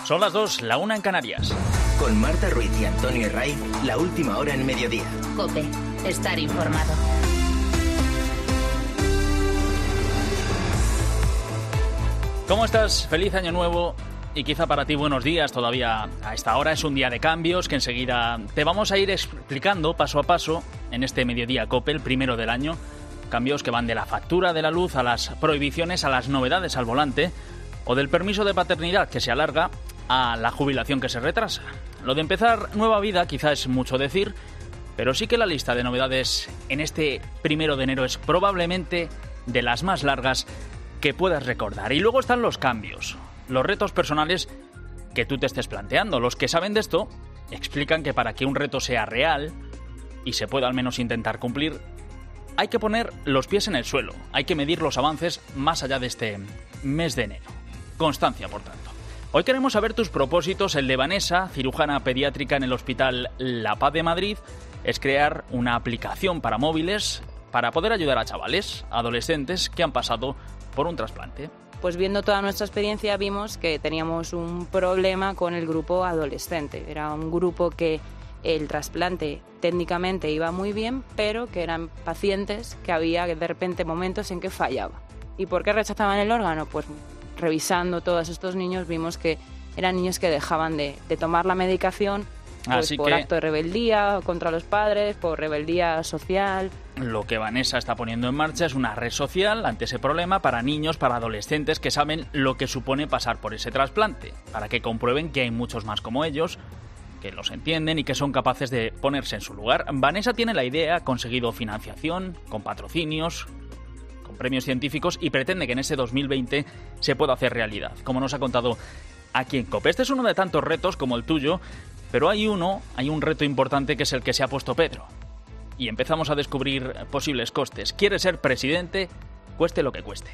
Son las 2, la 1 en Canarias. Con Marta Ruiz y Antonio Herray, la última hora en mediodía. COPE, estar informado. ¿Cómo estás? Feliz año nuevo y quizá para ti buenos días. Todavía a esta hora es un día de cambios que enseguida te vamos a ir explicando paso a paso en este mediodía COPE, el primero del año. Cambios que van de la factura de la luz a las prohibiciones, a las novedades al volante o del permiso de paternidad que se alarga a la jubilación que se retrasa. Lo de empezar nueva vida quizá es mucho decir, pero sí que la lista de novedades en este primero de enero es probablemente de las más largas que puedas recordar. Y luego están los cambios, los retos personales que tú te estés planteando. Los que saben de esto explican que para que un reto sea real y se pueda al menos intentar cumplir, hay que poner los pies en el suelo, hay que medir los avances más allá de este mes de enero. Constancia, por tanto. Hoy queremos saber tus propósitos. El de Vanessa, cirujana pediátrica en el Hospital La Paz de Madrid, es crear una aplicación para móviles para poder ayudar a chavales, adolescentes que han pasado por un trasplante. Pues viendo toda nuestra experiencia vimos que teníamos un problema con el grupo adolescente. Era un grupo que el trasplante técnicamente iba muy bien, pero que eran pacientes que había de repente momentos en que fallaba. ¿Y por qué rechazaban el órgano? Pues revisando todos estos niños vimos que eran niños que dejaban de tomar la medicación pues por acto de rebeldía contra los padres, por rebeldía social. Lo que Vanessa está poniendo en marcha es una red social ante ese problema para niños, para adolescentes que saben lo que supone pasar por ese trasplante, para que comprueben que hay muchos más como ellos, que los entienden y que son capaces de ponerse en su lugar. Vanessa tiene la idea, ha conseguido financiación, con patrocinios, con premios científicos y pretende que en ese 2020 se pueda hacer realidad, como nos ha contado aquí en COPE. Este es uno de tantos retos como el tuyo, pero hay un reto importante que es el que se ha puesto Pedro. Y empezamos a descubrir posibles costes. Quiere ser presidente, cueste lo que cueste.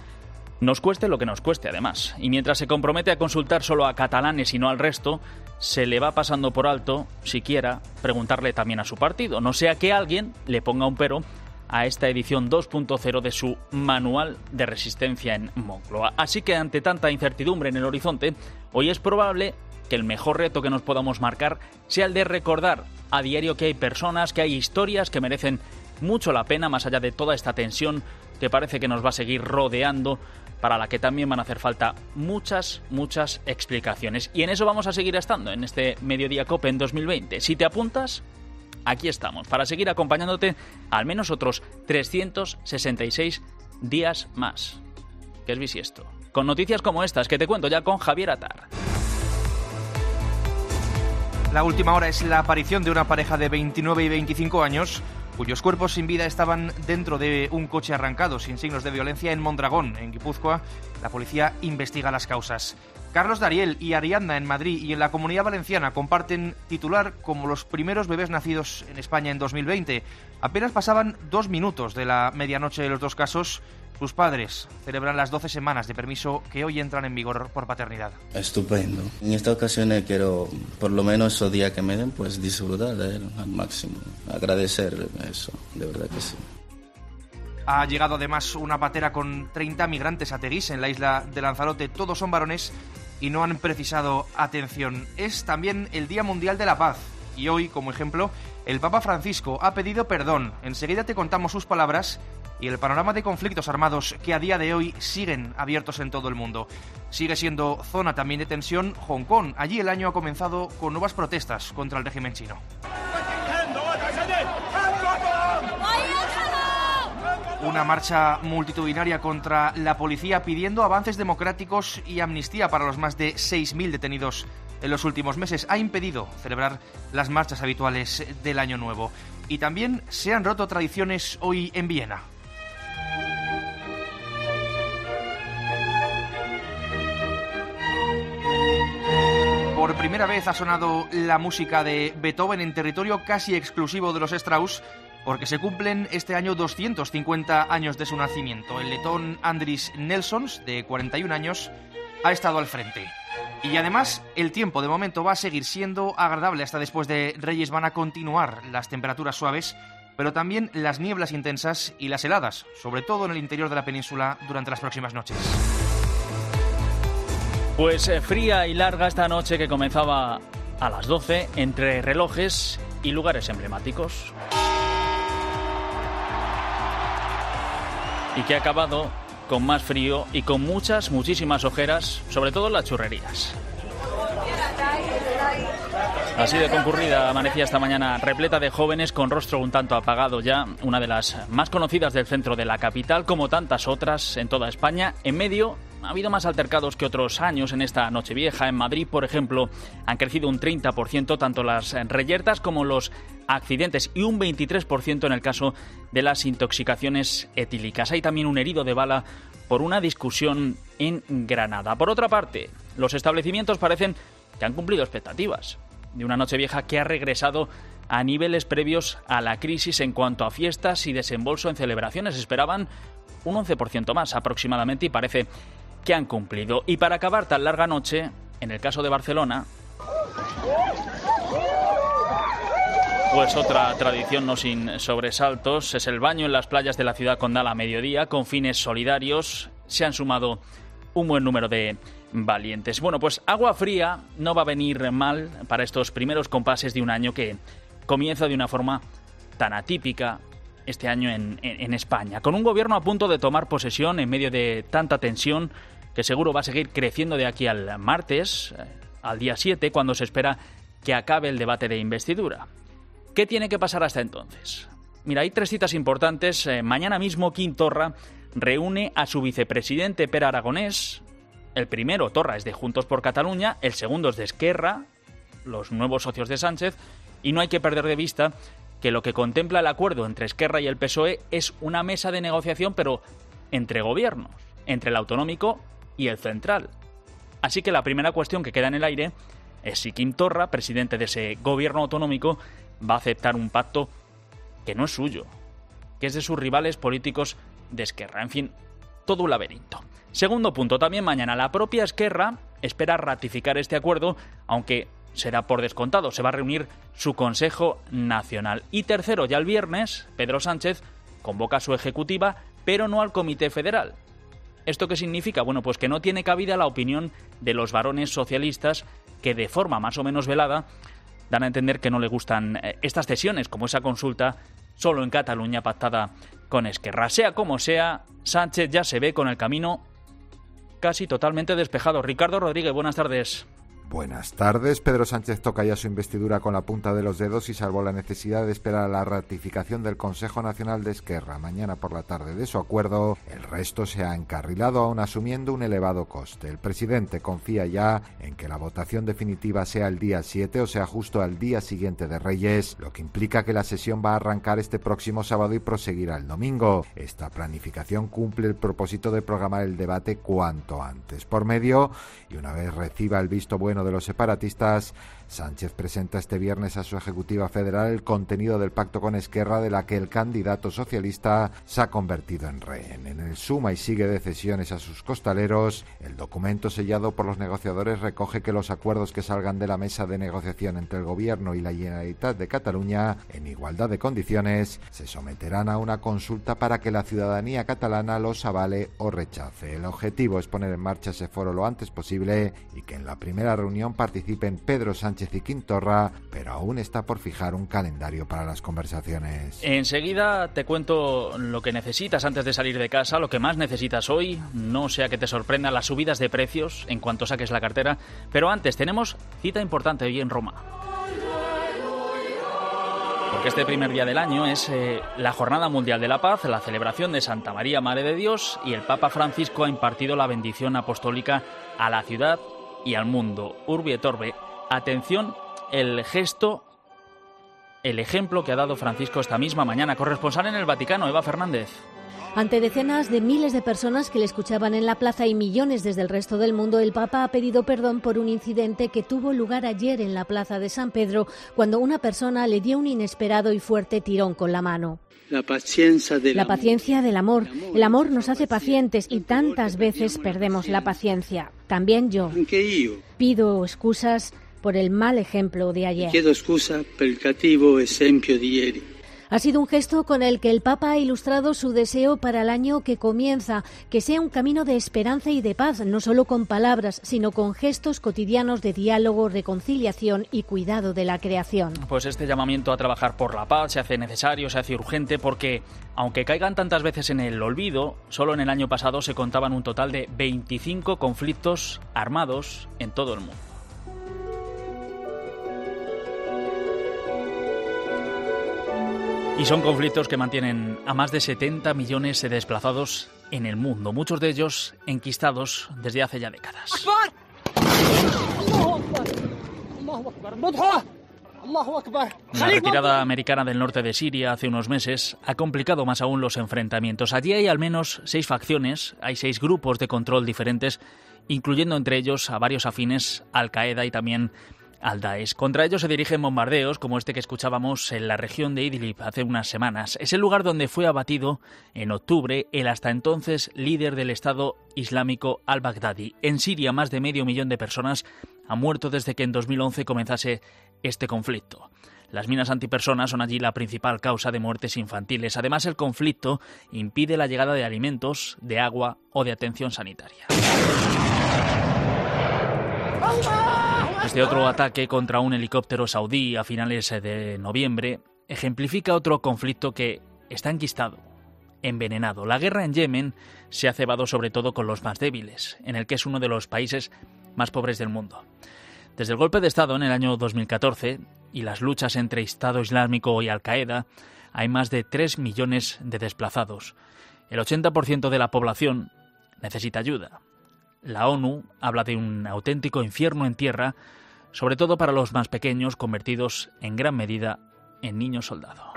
Nos cueste lo que nos cueste, además. Y mientras se compromete a consultar solo a catalanes y no al resto, se le va pasando por alto, siquiera, preguntarle también a su partido. No sea que alguien le ponga un pero a esta edición 2.0 de su manual de resistencia en Moncloa. Así que ante tanta incertidumbre en el horizonte, hoy es probable que el mejor reto que nos podamos marcar sea el de recordar a diario que hay personas, que hay historias que merecen mucho la pena, más allá de toda esta tensión que parece que nos va a seguir rodeando, para la que también van a hacer falta muchas explicaciones. Y en eso vamos a seguir estando en este Mediodía COPE en 2020. Si te apuntas, aquí estamos, para seguir acompañándote al menos otros 366 días más. ¿Qué es bisiesto? Con noticias como estas que te cuento ya con Javier Atar. La última hora es la aparición de una pareja de 29 y 25 años cuyos cuerpos sin vida estaban dentro de un coche arrancado sin signos de violencia en Mondragón, en Guipúzcoa. La policía investiga las causas. Carlos Dariel y Ariadna en Madrid y en la Comunidad Valenciana comparten titular como los primeros bebés nacidos en España en 2020. Apenas pasaban 2 minutos de la medianoche de los dos casos. Sus padres celebran las 12 semanas de permiso que hoy entran en vigor por paternidad. Estupendo. En esta ocasión quiero, por lo menos esos días que me den, pues disfrutar de él al máximo. Agradecer eso, de verdad que sí. Ha llegado además una patera con 30 migrantes a Teguís, en la isla de Lanzarote. Todos son varones y no han precisado atención. Es también el Día Mundial de la Paz. Y hoy, como ejemplo, el Papa Francisco ha pedido perdón. Enseguida te contamos sus palabras y el panorama de conflictos armados que a día de hoy siguen abiertos en todo el mundo. Sigue siendo zona también de tensión Hong Kong. Allí el año ha comenzado con nuevas protestas contra el régimen chino. Una marcha multitudinaria contra la policía pidiendo avances democráticos y amnistía para los más de 6.000 detenidos en los últimos meses. Ha impedido celebrar las marchas habituales del Año Nuevo. Y también se han roto tradiciones hoy en Viena. Por primera vez ha sonado la música de Beethoven en territorio casi exclusivo de los Strauss, porque se cumplen este año 250 años de su nacimiento. El letón Andris Nelsons, de 41 años, ha estado al frente. Y además, el tiempo de momento va a seguir siendo agradable hasta después de Reyes. Van a continuar las temperaturas suaves, pero también las nieblas intensas y las heladas, sobre todo en el interior de la península durante las próximas noches. Pues fría y larga esta noche que comenzaba a las 12 entre relojes y lugares emblemáticos. Y que ha acabado con más frío y con muchísimas ojeras, sobre todo en las churrerías. Así de concurrida amanecía esta mañana, repleta de jóvenes con rostro un tanto apagado ya, una de las más conocidas del centro de la capital, como tantas otras en toda España. En medio ha habido más altercados que otros años en esta Nochevieja. En Madrid, por ejemplo, han crecido un 30% tanto las reyertas como los accidentes y un 23% en el caso de las intoxicaciones etílicas. Hay también un herido de bala por una discusión en Granada. Por otra parte, los establecimientos parecen que han cumplido expectativas de una Nochevieja que ha regresado a niveles previos a la crisis en cuanto a fiestas y desembolso en celebraciones. Esperaban un 11% más aproximadamente y parece que han cumplido. Y para acabar tan larga noche, en el caso de Barcelona, pues otra tradición no sin sobresaltos es el baño en las playas de la ciudad condal a mediodía con fines solidarios. Se han sumado un buen número de valientes. Bueno, pues agua fría no va a venir mal para estos primeros compases de un año que comienza de una forma tan atípica este año en España, con un gobierno a punto de tomar posesión en medio de tanta tensión que seguro va a seguir creciendo de aquí al martes, al día 7, cuando se espera que acabe el debate de investidura. ¿Qué tiene que pasar hasta entonces? Mira, hay 3 citas importantes. Mañana mismo Quim Torra reúne a su vicepresidente Pere Aragonés. El primero, Torra, es de Juntos por Cataluña, el segundo es de Esquerra, los nuevos socios de Sánchez, y no hay que perder de vista que lo que contempla el acuerdo entre Esquerra y el PSOE es una mesa de negociación, pero entre gobiernos, entre el autonómico y el central. Así que la primera cuestión que queda en el aire es si Quim Torra, presidente de ese gobierno autonómico, va a aceptar un pacto que no es suyo, que es de sus rivales políticos de Esquerra. En fin, todo un laberinto. Segundo punto, también mañana la propia Esquerra espera ratificar este acuerdo, aunque será por descontado, se va a reunir su Consejo Nacional. Y tercero, ya el viernes, Pedro Sánchez convoca a su ejecutiva, pero no al Comité Federal. ¿Esto qué significa? Bueno, pues que no tiene cabida la opinión de los varones socialistas que de forma más o menos velada dan a entender que no le gustan estas cesiones, como esa consulta solo en Cataluña pactada con Esquerra. Sea como sea, Sánchez ya se ve con el camino casi totalmente despejado. Ricardo Rodríguez, buenas tardes. Buenas tardes. Pedro Sánchez toca ya su investidura con la punta de los dedos y salvo la necesidad de esperar a la ratificación del Consejo Nacional de Esquerra mañana por la tarde de su acuerdo, el resto se ha encarrilado aún asumiendo un elevado coste. El presidente confía ya en que la votación definitiva sea el día 7, o sea justo al día siguiente de Reyes, lo que implica que la sesión va a arrancar este próximo sábado y proseguirá el domingo. Esta planificación cumple el propósito de programar el debate cuanto antes. Por medio, y una vez reciba el visto bueno de los separatistas, Sánchez presenta este viernes a su ejecutiva federal el contenido del pacto con Esquerra, de la que el candidato socialista se ha convertido en rehén. En el suma y sigue de cesiones a sus costaleros, el documento sellado por los negociadores recoge que los acuerdos que salgan de la mesa de negociación entre el Gobierno y la Generalitat de Cataluña, en igualdad de condiciones, se someterán a una consulta para que la ciudadanía catalana los avale o rechace. El objetivo es poner en marcha ese foro lo antes posible y que en la primera reunión participen Pedro Sánchez y Quim Torra, pero aún está por fijar un calendario para las conversaciones. Enseguida te cuento lo que necesitas antes de salir de casa, lo que más necesitas hoy, no sea que te sorprendan las subidas de precios en cuanto saques la cartera, pero antes tenemos cita importante hoy en Roma. Porque este primer día del año es la Jornada Mundial de la Paz, la celebración de Santa María, Madre de Dios, y el Papa Francisco ha impartido la bendición apostólica a la ciudad y al mundo. Urbi et Orbi. Atención, el gesto, el ejemplo que ha dado Francisco esta misma mañana. Corresponsal en el Vaticano, Eva Fernández. Ante decenas de miles de personas que le escuchaban en la plaza y millones desde el resto del mundo, el Papa ha pedido perdón por un incidente que tuvo lugar ayer en la plaza de San Pedro, cuando una persona le dio un inesperado y fuerte tirón con la mano. La paciencia del amor. El amor nos hace pacientes y tantas veces perdemos la paciencia. También yo. Pido excusas por el mal ejemplo de ayer. Ha sido un gesto con el que el Papa ha ilustrado su deseo para el año que comienza, que sea un camino de esperanza y de paz, no solo con palabras, sino con gestos cotidianos de diálogo, reconciliación y cuidado de la creación. Pues este llamamiento a trabajar por la paz se hace necesario, se hace urgente, porque aunque caigan tantas veces en el olvido, solo en el año pasado se contaban un total de 25 conflictos armados en todo el mundo. Y son conflictos que mantienen a más de 70 millones de desplazados en el mundo, muchos de ellos enquistados desde hace ya décadas. La retirada americana del norte de Siria hace unos meses ha complicado más aún los enfrentamientos. Allí hay al menos 6 facciones, hay 6 grupos de control diferentes, incluyendo entre ellos a varios afines a Al-Qaeda y también al Daesh. Contra ellos se dirigen bombardeos como este que escuchábamos en la región de Idlib hace unas semanas. Es el lugar donde fue abatido en octubre el hasta entonces líder del Estado Islámico al-Baghdadi. En Siria más de 500.000 de personas han muerto desde que en 2011 comenzase este conflicto. Las minas antipersonas son allí la principal causa de muertes infantiles. Además, el conflicto impide la llegada de alimentos, de agua o de atención sanitaria. Este otro ataque contra un helicóptero saudí a finales de noviembre ejemplifica otro conflicto que está enquistado, envenenado. La guerra en Yemen se ha cebado sobre todo con los más débiles, en el que es uno de los países más pobres del mundo. Desde el golpe de Estado en el año 2014 y las luchas entre Estado Islámico y Al-Qaeda, hay más de 3 millones de desplazados. El 80% de la población necesita ayuda. La ONU habla de un auténtico infierno en tierra, sobre todo para los más pequeños, convertidos en gran medida en niños soldado.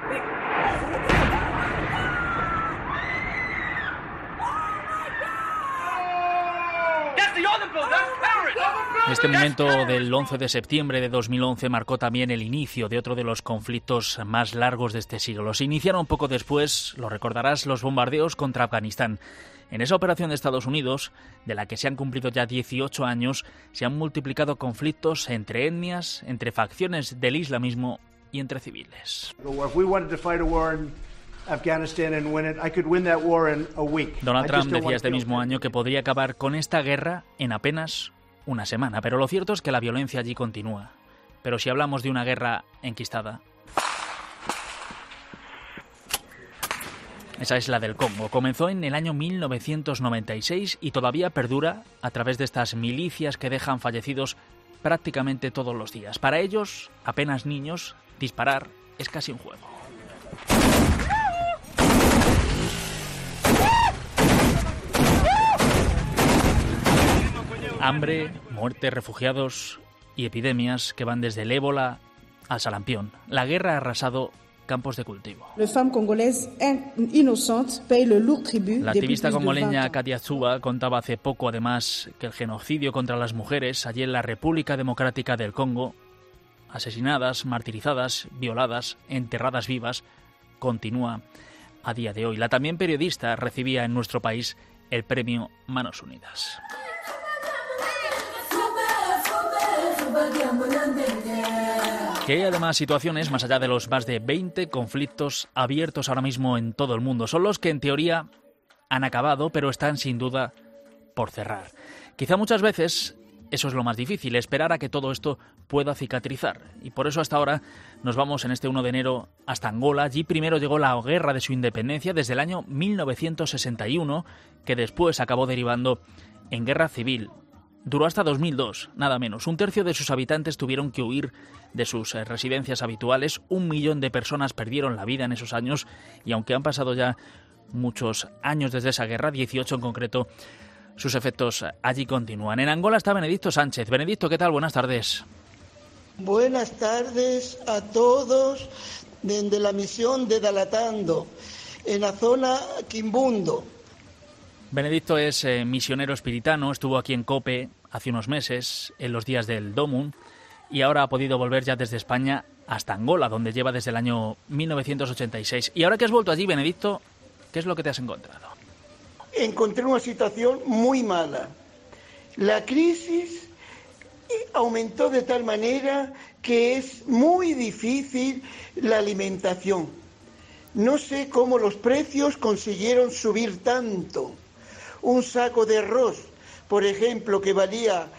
Este momento del 11 de septiembre de 2011 marcó también el inicio de otro de los conflictos más largos de este siglo. Se iniciaron poco después, lo recordarás, los bombardeos contra Afganistán. En esa operación de Estados Unidos, de la que se han cumplido ya 18 años, se han multiplicado conflictos entre etnias, entre facciones del islamismo y entre civiles. Donald Trump decía este mismo año que podría acabar con esta guerra en apenas una semana, pero lo cierto es que la violencia allí continúa. Pero si hablamos de una guerra enquistada, esa es la del Congo. Comenzó en el año 1996 y todavía perdura a través de estas milicias que dejan fallecidos prácticamente todos los días. Para ellos, apenas niños, disparar es casi un juego. Hambre, muerte, refugiados y epidemias que van desde el ébola al sarampión. La guerra ha arrasado campos de cultivo. La activista congoleña Katia Tsuba contaba hace poco, además, que el genocidio contra las mujeres allí en la República Democrática del Congo, asesinadas, martirizadas, violadas, enterradas vivas, continúa a día de hoy. La también periodista recibía en nuestro país el premio Manos Unidas. Que hay además situaciones más allá de los más de 20 conflictos abiertos ahora mismo en todo el mundo. Son los que en teoría han acabado, pero están sin duda por cerrar. Quizá muchas veces eso es lo más difícil, esperar a que todo esto pueda cicatrizar. Y por eso hasta ahora nos vamos en este 1 de enero hasta Angola. Allí primero llegó la guerra de su independencia desde el año 1961, que después acabó derivando en guerra civil. Duró hasta 2002, nada menos. 1/3 de sus habitantes tuvieron que huir de sus residencias habituales. 1 millón de personas perdieron la vida en esos años y aunque han pasado ya muchos años desde esa guerra, 18 en concreto, sus efectos allí continúan. En Angola está Benedicto Sánchez. Benedicto, ¿qué tal? Buenas tardes. Buenas tardes a todos desde la misión de Dalatando, en la zona Quimbundo. Benedicto es misionero espiritano, estuvo aquí en COPE hace unos meses, en los días del Domum, y ahora ha podido volver ya desde España hasta Angola, donde lleva desde el año 1986. Y ahora que has vuelto allí, Benedicto, ¿qué es lo que te has encontrado? Encontré una situación muy mala. La crisis aumentó de tal manera que es muy difícil la alimentación. No sé cómo los precios consiguieron subir tanto. Un saco de arroz, por ejemplo, que valía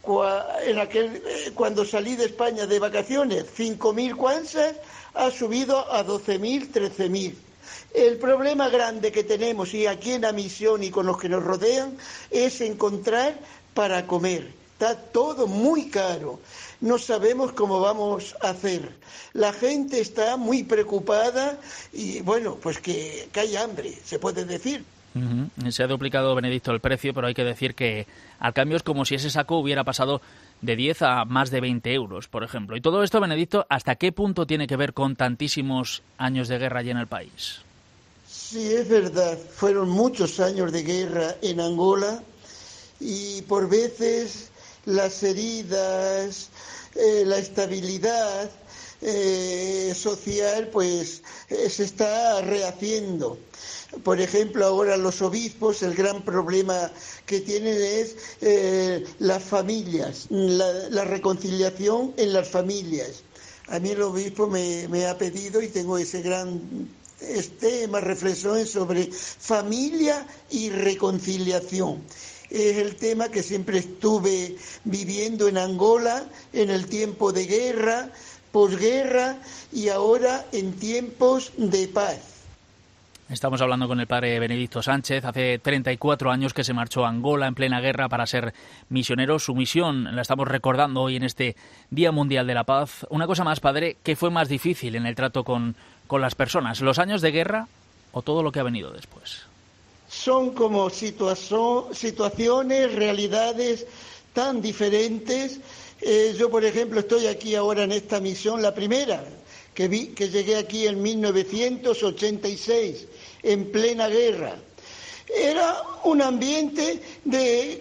cuando salí de España de vacaciones 5.000 kwanzas, ha subido a 12.000, 13.000. El problema grande que tenemos, y aquí en la misión y con los que nos rodean, es encontrar para comer. Está todo muy caro. No sabemos cómo vamos a hacer. La gente está muy preocupada y, bueno, pues que hay hambre, se puede decir. Se ha duplicado, Benedicto, el precio, pero hay que decir que al cambio es como si ese saco hubiera pasado de 10 a más de 20 euros, por ejemplo. Y todo esto, Benedicto, ¿hasta qué punto tiene que ver con tantísimos años de guerra allí en el país? Sí, es verdad. Fueron muchos años de guerra en Angola y por veces las heridas, la estabilidad social, pues se está rehaciendo. Por ejemplo, ahora los obispos, el gran problema que tienen es las familias, la reconciliación en las familias. A mí el obispo me ha pedido, y tengo ese gran tema, reflexiones sobre familia y reconciliación. Es el tema que siempre estuve viviendo en Angola en el tiempo de guerra, posguerra y ahora en tiempos de paz. Estamos hablando con el padre Benedicto Sánchez. Hace 34 años que se marchó a Angola en plena guerra para ser misionero. Su misión la estamos recordando hoy en este Día Mundial de la Paz. Una cosa más, padre, ¿qué fue más difícil en el trato con las personas? ¿Los años de guerra o todo lo que ha venido después? Son como situaciones, realidades tan diferentes. Yo, por ejemplo, estoy aquí ahora en esta misión, la primera, que llegué aquí en 1986, en plena guerra. Era un ambiente de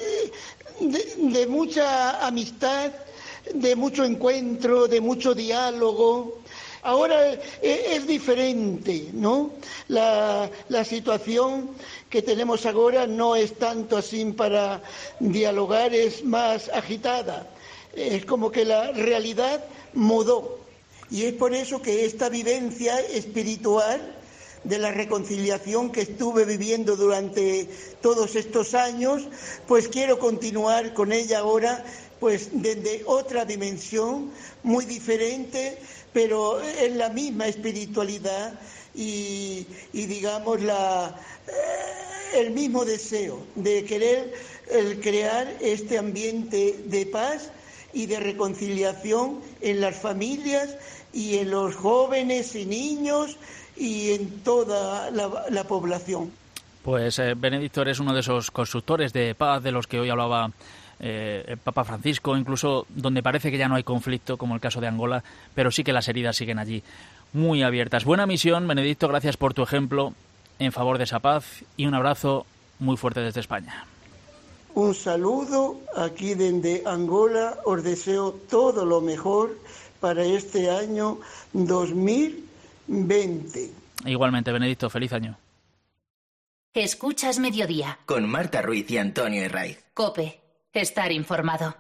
mucha amistad, de mucho encuentro, de mucho diálogo. Ahora es diferente, ¿no? La situación que tenemos ahora no es tanto así para dialogar, es más agitada. Es como que la realidad mudó. Y es por eso que esta vivencia espiritual de la reconciliación que estuve viviendo durante todos estos años, pues quiero continuar con ella ahora, pues desde otra dimensión muy diferente, pero en la misma espiritualidad y digamos el mismo deseo de querer crear este ambiente de paz y de reconciliación en las familias y en los jóvenes y niños y en toda la población. Pues Benedicto, eres uno de esos constructores de paz de los que hoy hablaba el Papa Francisco, incluso donde parece que ya no hay conflicto, como el caso de Angola, pero sí que las heridas siguen allí muy abiertas. Buena misión, Benedicto, gracias por tu ejemplo en favor de esa paz y un abrazo muy fuerte desde España. Un saludo aquí desde Angola, os deseo todo lo mejor para este año 2020. Igualmente, Benedicto, feliz año. Escuchas Mediodía. Con Marta Ruiz y Antonio Herraiz. COPE. Estar informado.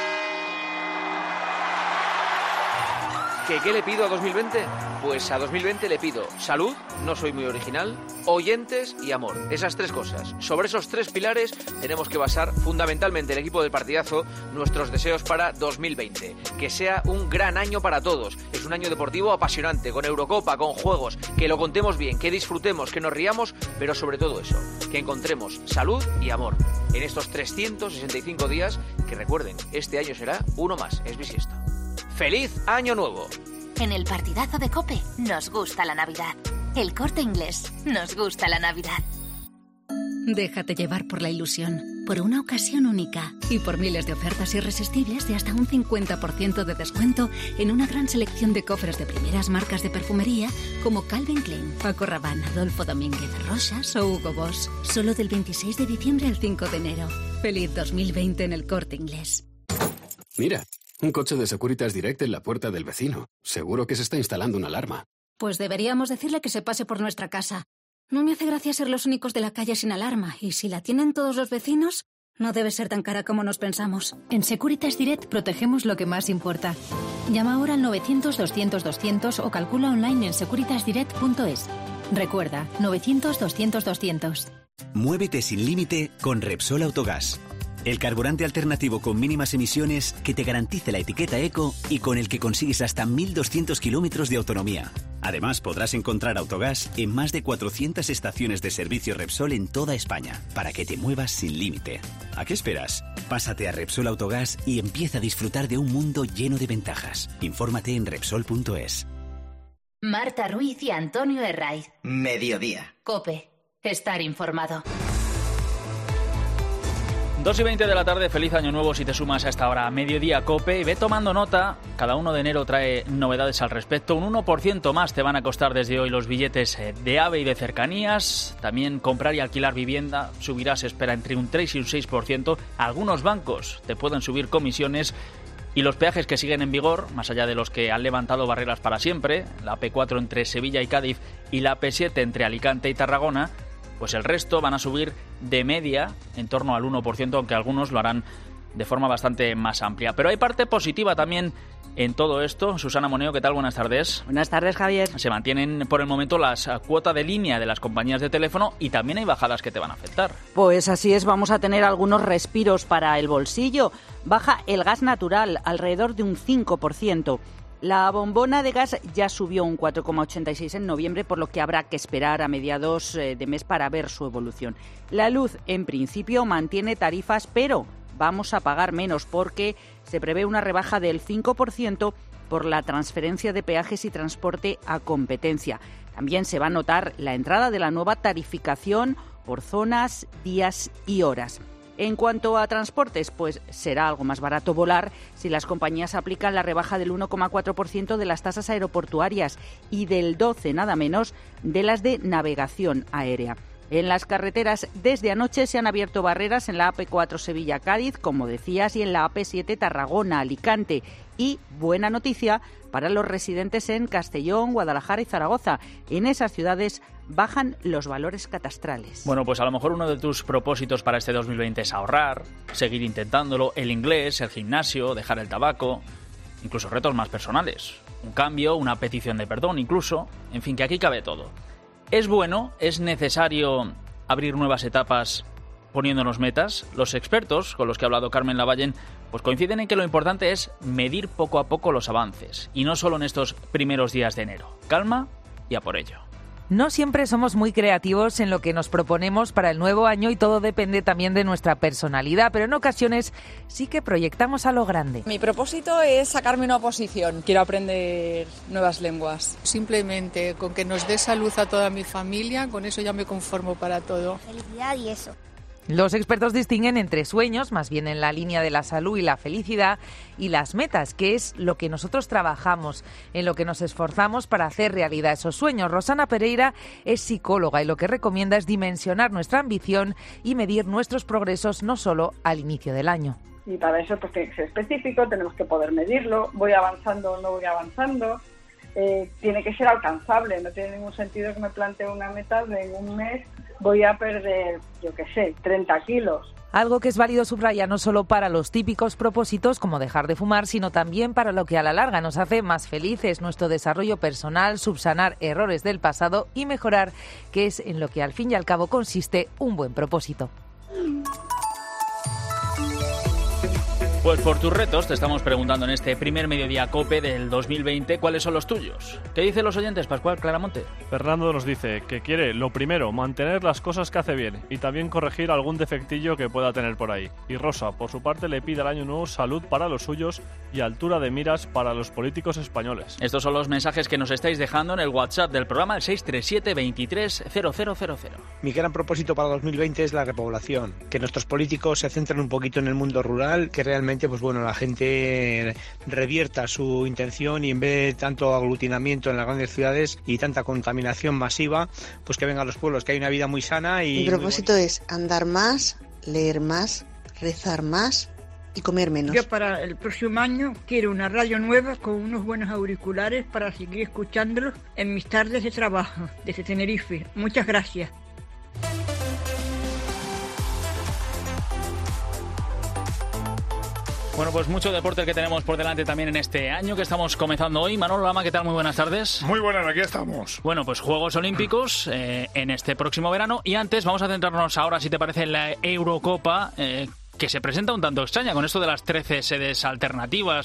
¿Qué le pido a 2020? Pues a 2020 le pido salud, no soy muy original, oyentes y amor. Esas tres cosas. Sobre esos tres pilares tenemos que basar fundamentalmente el equipo del partidazo nuestros deseos para 2020. Que sea un gran año para todos. Es un año deportivo apasionante, con Eurocopa, con juegos, que lo contemos bien, que disfrutemos, que nos riamos, pero sobre todo eso, que encontremos salud y amor en estos 365 días, que recuerden, este año será uno más, es bisiesto. ¡Feliz Año Nuevo! En el partidazo de COPE nos gusta la Navidad. El Corte Inglés nos gusta la Navidad. Déjate llevar por la ilusión, por una ocasión única y por miles de ofertas irresistibles de hasta un 50% de descuento en una gran selección de cofres de primeras marcas de perfumería como Calvin Klein, Paco Rabanne, Adolfo Domínguez, Rochas o Hugo Boss. Solo del 26 de diciembre al 5 de enero. Feliz 2020 en el Corte Inglés. Mira, un coche de Securitas Direct en la puerta del vecino. Seguro que se está instalando una alarma. Pues deberíamos decirle que se pase por nuestra casa. No me hace gracia ser los únicos de la calle sin alarma, y si la tienen todos los vecinos, No debe ser tan cara como nos pensamos. En Securitas Direct protegemos lo que más importa. Llama ahora al 900-200-200 o calcula online en securitasdirect.es. Recuerda, 900-200-200. Muévete sin límite con Repsol Autogás. El carburante alternativo con mínimas emisiones que te garantice la etiqueta eco y con el que consigues hasta 1.200 kilómetros de autonomía. Además, podrás encontrar Autogás en más de 400 estaciones de servicio Repsol en toda España, para que te muevas sin límite. ¿A qué esperas? Pásate a Repsol Autogás y empieza a disfrutar de un mundo lleno de ventajas. Infórmate en Repsol.es. Marta Ruiz y Antonio Herraiz. Mediodía. COPE. Estar informado. 2:20 de la tarde, feliz año nuevo si te sumas a esta hora a Mediodía COPE y ve tomando nota, cada 1 de enero trae novedades al respecto, un 1% más te van a costar desde hoy los billetes de AVE y de cercanías, también comprar y alquilar vivienda subirá, se espera, entre un 3 y un 6%, algunos bancos te pueden subir comisiones y los peajes que siguen en vigor, más allá de los que han levantado barreras para siempre, la AP4 entre Sevilla y Cádiz y la AP7 entre Alicante y Tarragona, pues el resto van a subir de media en torno al 1%, aunque algunos lo harán de forma bastante más amplia. Pero hay parte positiva también en todo esto. Susana Moneo, ¿qué tal? Buenas tardes. Buenas tardes, Javier. Se mantienen por el momento las cuotas de línea de las compañías de teléfono y también hay bajadas que te van a afectar. Pues así es, vamos a tener algunos respiros para el bolsillo. Baja el gas natural alrededor de un 5%. La bombona de gas ya subió un 4,86 en noviembre, por lo que habrá que esperar a mediados de mes para ver su evolución. La luz, en principio, mantiene tarifas, pero vamos a pagar menos porque se prevé una rebaja del 5% por la transferencia de peajes y transporte a competencia. También se va a notar la entrada de la nueva tarificación por zonas, días y horas. En cuanto a transportes, pues será algo más barato volar si las compañías aplican la rebaja del 1,4% de las tasas aeroportuarias y del 12%, nada menos, de las de navegación aérea. En las carreteras, desde anoche se han abierto barreras en la AP4 Sevilla-Cádiz, como decías, y en la AP7 Tarragona-Alicante. Y buena noticia para los residentes en Castellón, Guadalajara y Zaragoza. En esas ciudades bajan los valores catastrales. Bueno, pues a lo mejor uno de tus propósitos para este 2020 es ahorrar, seguir intentándolo, el inglés, el gimnasio, dejar el tabaco, incluso retos más personales. Un cambio, una petición de perdón incluso, en fin, que aquí cabe todo. ¿Es bueno, es necesario abrir nuevas etapas poniéndonos metas? Los expertos con los que ha hablado Carmen Lavallén pues coinciden en que lo importante es medir poco a poco los avances y no solo en estos primeros días de enero. Calma y a por ello. No siempre somos muy creativos en lo que nos proponemos para el nuevo año y todo depende también de nuestra personalidad, pero en ocasiones sí que proyectamos a lo grande. Mi propósito es sacarme una oposición. Quiero aprender nuevas lenguas. Simplemente con que nos dé salud a toda mi familia, con eso ya me conformo para todo. Felicidad y eso. Los expertos distinguen entre sueños, más bien en la línea de la salud y la felicidad, y las metas, que es lo que nosotros trabajamos, en lo que nos esforzamos para hacer realidad esos sueños. Rosana Pereira es psicóloga y lo que recomienda es dimensionar nuestra ambición y medir nuestros progresos no solo al inicio del año. Y para eso pues tiene que ser específico, tenemos que poder medirlo, voy avanzando o no voy avanzando. Tiene que ser alcanzable, no tiene ningún sentido que me plantee una meta de en un mes voy a perder, 30 kilos. Algo que es válido subraya no solo para los típicos propósitos como dejar de fumar, sino también para lo que a la larga nos hace más felices, nuestro desarrollo personal, subsanar errores del pasado y mejorar, que es en lo que al fin y al cabo consiste un buen propósito. Pues por tus retos te estamos preguntando en este primer Mediodía COPE del 2020 cuáles son los tuyos. ¿Qué dicen los oyentes, Pascual Claramonte? Fernando nos dice que quiere, lo primero, mantener las cosas que hace bien y también corregir algún defectillo que pueda tener por ahí. Y Rosa, por su parte, le pide al año nuevo salud para los suyos y altura de miras para los políticos españoles. Estos son los mensajes que nos estáis dejando en el WhatsApp del programa, el 637 23 0000. Mi gran propósito para 2020 es la repoblación, que nuestros políticos se centren un poquito en el mundo rural, que realmente la gente revierta su intención y en vez de tanto aglutinamiento en las grandes ciudades y tanta contaminación masiva, pues que vengan los pueblos, que hay una vida muy sana y... Mi propósito es andar más, leer más, rezar más y comer menos. Yo para el próximo año quiero una radio nueva con unos buenos auriculares para seguir escuchándolos en mis tardes de trabajo desde Tenerife. Muchas gracias. Bueno, pues mucho deporte que tenemos por delante también en este año que estamos comenzando hoy. Manolo Lama, ¿qué tal? Muy buenas tardes. Muy buenas, aquí estamos. Bueno, pues Juegos Olímpicos en este próximo verano. Y antes vamos a centrarnos ahora, si te parece, en la Eurocopa, que se presenta un tanto extraña con esto de las 13 sedes alternativas.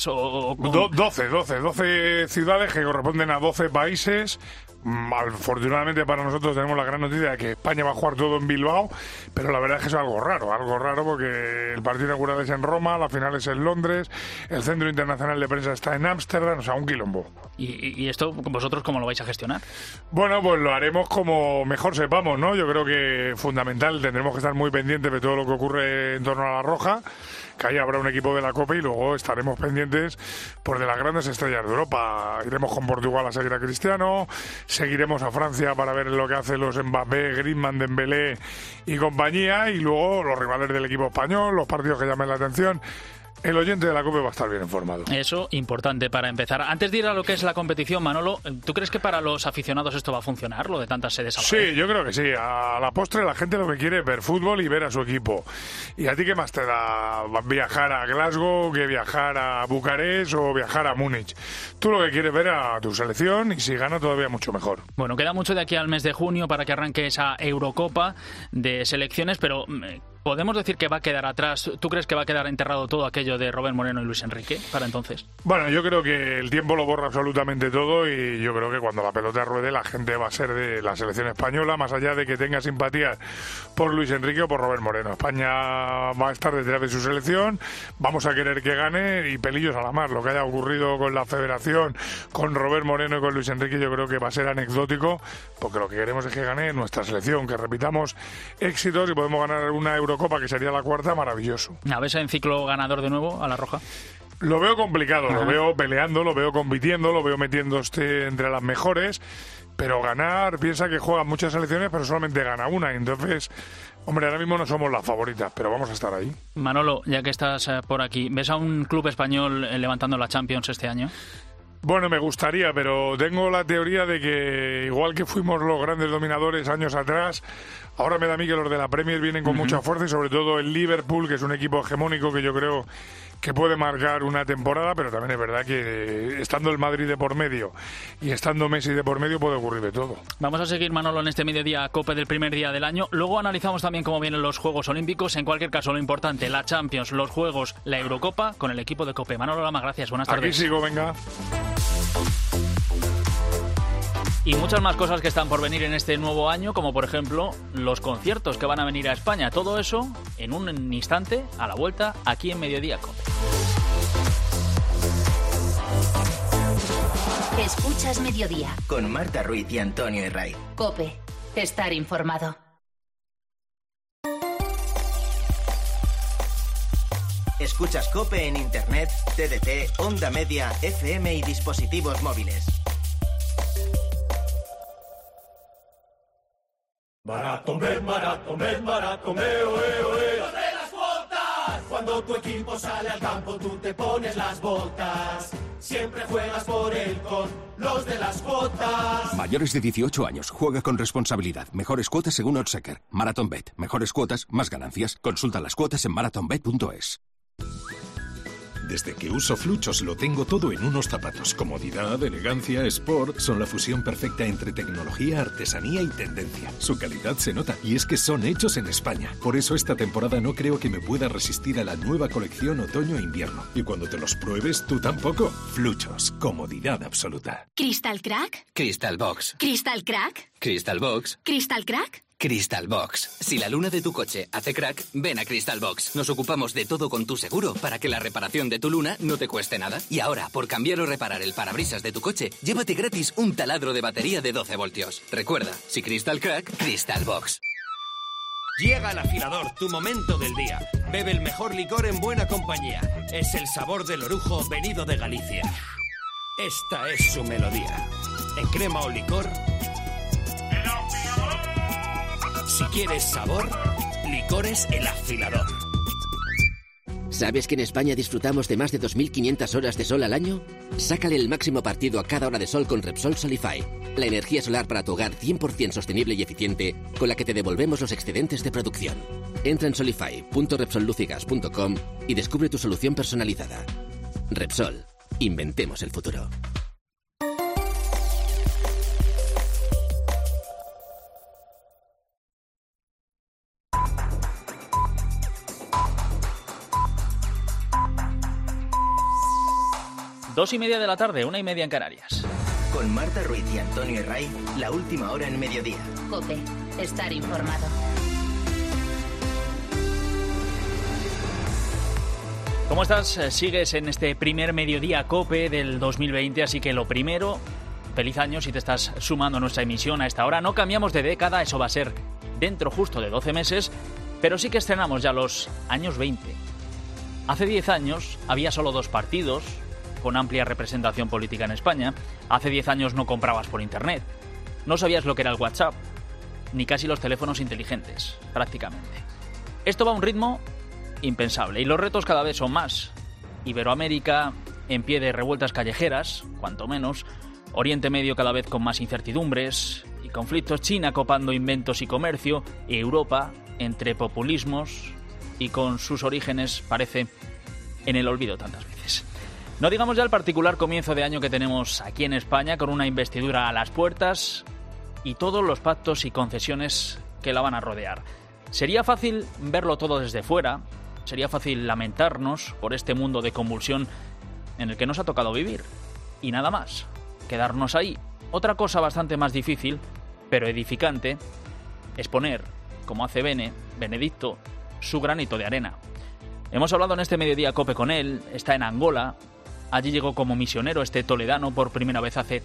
12 ciudades que corresponden a 12 países. Afortunadamente para nosotros tenemos la gran noticia de que España va a jugar todo en Bilbao, pero la verdad es que es algo raro porque el partido inaugural es en Roma, la final es en Londres, el Centro Internacional de Prensa está en Ámsterdam, o sea, un quilombo. ¿Y esto vosotros cómo lo vais a gestionar? Bueno, pues lo haremos como mejor sepamos, ¿no? Yo creo que fundamental, tendremos que estar muy pendientes de todo lo que ocurre en torno a la Roja, que ahí habrá un equipo de la Copa y luego estaremos pendientes de las grandes estrellas de Europa. Iremos con Portugal a seguir a Cristiano, seguiremos a Francia para ver lo que hacen los Mbappé, Griezmann, Dembélé y compañía, y luego los rivales del equipo español, los partidos que llamen la atención. El oyente de la Copa va a estar bien informado. Eso, importante para empezar. Antes de ir a lo que es la competición, Manolo, ¿tú crees que para los aficionados esto va a funcionar, lo de tantas sedes a la vez? Sí, yo creo que sí. A la postre la gente lo que quiere es ver fútbol y ver a su equipo. ¿Y a ti qué más te da viajar a Glasgow que viajar a Bucarest o viajar a Múnich? Tú lo que quieres ver a tu selección, y si gana todavía mucho mejor. Bueno, queda mucho de aquí al mes de junio para que arranque esa Eurocopa de selecciones, pero ¿podemos decir que va a quedar atrás? ¿Tú crees que va a quedar enterrado todo aquello de Robert Moreno y Luis Enrique para entonces? Bueno, yo creo que el tiempo lo borra absolutamente todo, y yo creo que cuando la pelota ruede la gente va a ser de la selección española, más allá de que tenga simpatía por Luis Enrique o por Robert Moreno. España va a estar detrás de su selección, vamos a querer que gane, y pelillos a la mar. Lo que haya ocurrido con la federación, con Robert Moreno y con Luis Enrique, yo creo que va a ser anecdótico, porque lo que queremos es que gane nuestra selección, que repitamos éxitos y podemos ganar una Eurocopa, que sería la cuarta, maravilloso. ¿A ver en ciclo ganador de nuevo a la Roja? Lo veo complicado, lo veo peleando, lo veo compitiendo, lo veo metiéndose entre las mejores, pero ganar, piensa que juegan muchas selecciones, pero solamente gana una, y entonces, hombre, ahora mismo no somos las favoritas, pero vamos a estar ahí. Manolo, ya que estás por aquí, ¿ves a un club español levantando la Champions este año? Bueno, me gustaría, pero tengo la teoría de que, igual que fuimos los grandes dominadores años atrás, ahora me da a mí que los de la Premier vienen con mucha fuerza, y sobre todo el Liverpool, que es un equipo hegemónico que yo creo que puede marcar una temporada, pero también es verdad que estando el Madrid de por medio y estando Messi de por medio puede ocurrir de todo. Vamos a seguir, Manolo, en este mediodía COPE del primer día del año. Luego analizamos también cómo vienen los Juegos Olímpicos. En cualquier caso, lo importante, la Champions, los Juegos, la Eurocopa, con el equipo de COPE. Manolo Lama, gracias, buenas tardes. Aquí sigo, venga. Y muchas más cosas que están por venir en este nuevo año, como por ejemplo los conciertos que van a venir a España. Todo eso en un instante, a la vuelta, aquí en Mediodía COPE. Escuchas Mediodía con Marta Ruiz y Antonio Herray. COPE, estar informado. Escuchas COPE en Internet, TDT, Onda Media, FM y dispositivos móviles. Maratonbet, Maratonbet, Maratonbet, oe, oe. ¡Los de las botas! Cuando tu equipo sale al campo, tú te pones las botas. Siempre juegas por él con los de las cuotas. Mayores de 18 años. Juega con responsabilidad. Mejores cuotas según Oddschecker. Marathonbet. Mejores cuotas, más ganancias. Consulta las cuotas en marathonbet.es. Desde que uso Fluchos lo tengo todo en unos zapatos. Comodidad, elegancia, sport, son la fusión perfecta entre tecnología, artesanía y tendencia. Su calidad se nota, y es que son hechos en España. Por eso esta temporada no creo que me pueda resistir a la nueva colección otoño e invierno. Y cuando te los pruebes, tú tampoco. Fluchos, comodidad absoluta. ¿Crystal Crack? Crystal Box. ¿Crystal Crack? Crystal Box. ¿Crystal Crack? Crystal Box. Si la luna de tu coche hace crack, ven a Crystal Box. Nos ocupamos de todo con tu seguro para que la reparación de tu luna no te cueste nada. Y ahora, por cambiar o reparar el parabrisas de tu coche, llévate gratis un taladro de batería de 12 voltios. Recuerda, si Crystal Crack, Crystal Box. Llega el afilador, tu momento del día. Bebe el mejor licor en buena compañía. Es el sabor del orujo venido de Galicia. Esta es su melodía. En crema o licor... Si quieres sabor, Licores El Afilador. ¿Sabes que en España disfrutamos de más de 2.500 horas de sol al año? Sácale el máximo partido a cada hora de sol con Repsol Solify, la energía solar para tu hogar 100% sostenible y eficiente, con la que te devolvemos los excedentes de producción. Entra en solify.repsollucigas.com y descubre tu solución personalizada. Repsol, inventemos el futuro. Dos y media de la tarde, 1:30 en Canarias. Con Marta Ruiz y Antonio Herray, la última hora en mediodía. COPE, estar informado. ¿Cómo estás? Sigues en este primer mediodía COPE del 2020, así que lo primero, feliz año si te estás sumando a nuestra emisión a esta hora. No cambiamos de década, eso va a ser dentro justo de 12 meses, pero sí que estrenamos ya los años 20. Hace 10 años había solo 2 partidos con amplia representación política en España. Hace 10 años no comprabas por internet, no sabías lo que era el WhatsApp, ni casi los teléfonos inteligentes, prácticamente. Esto va a un ritmo impensable y los retos cada vez son más. Iberoamérica en pie de revueltas callejeras, cuanto menos. Oriente Medio cada vez con más incertidumbres y conflictos. China copando inventos y comercio. Y Europa entre populismos y con sus orígenes, parece, en el olvido tantas veces. No digamos ya el particular comienzo de año que tenemos aquí en España, con una investidura a las puertas y todos los pactos y concesiones que la van a rodear. Sería fácil verlo todo desde fuera, sería fácil lamentarnos por este mundo de convulsión en el que nos ha tocado vivir. Y nada más, quedarnos ahí. Otra cosa bastante más difícil, pero edificante, es poner, como hace Benedicto, su granito de arena. Hemos hablado en este mediodía COPE con él, está en Angola. Allí llegó como misionero este toledano por primera vez hace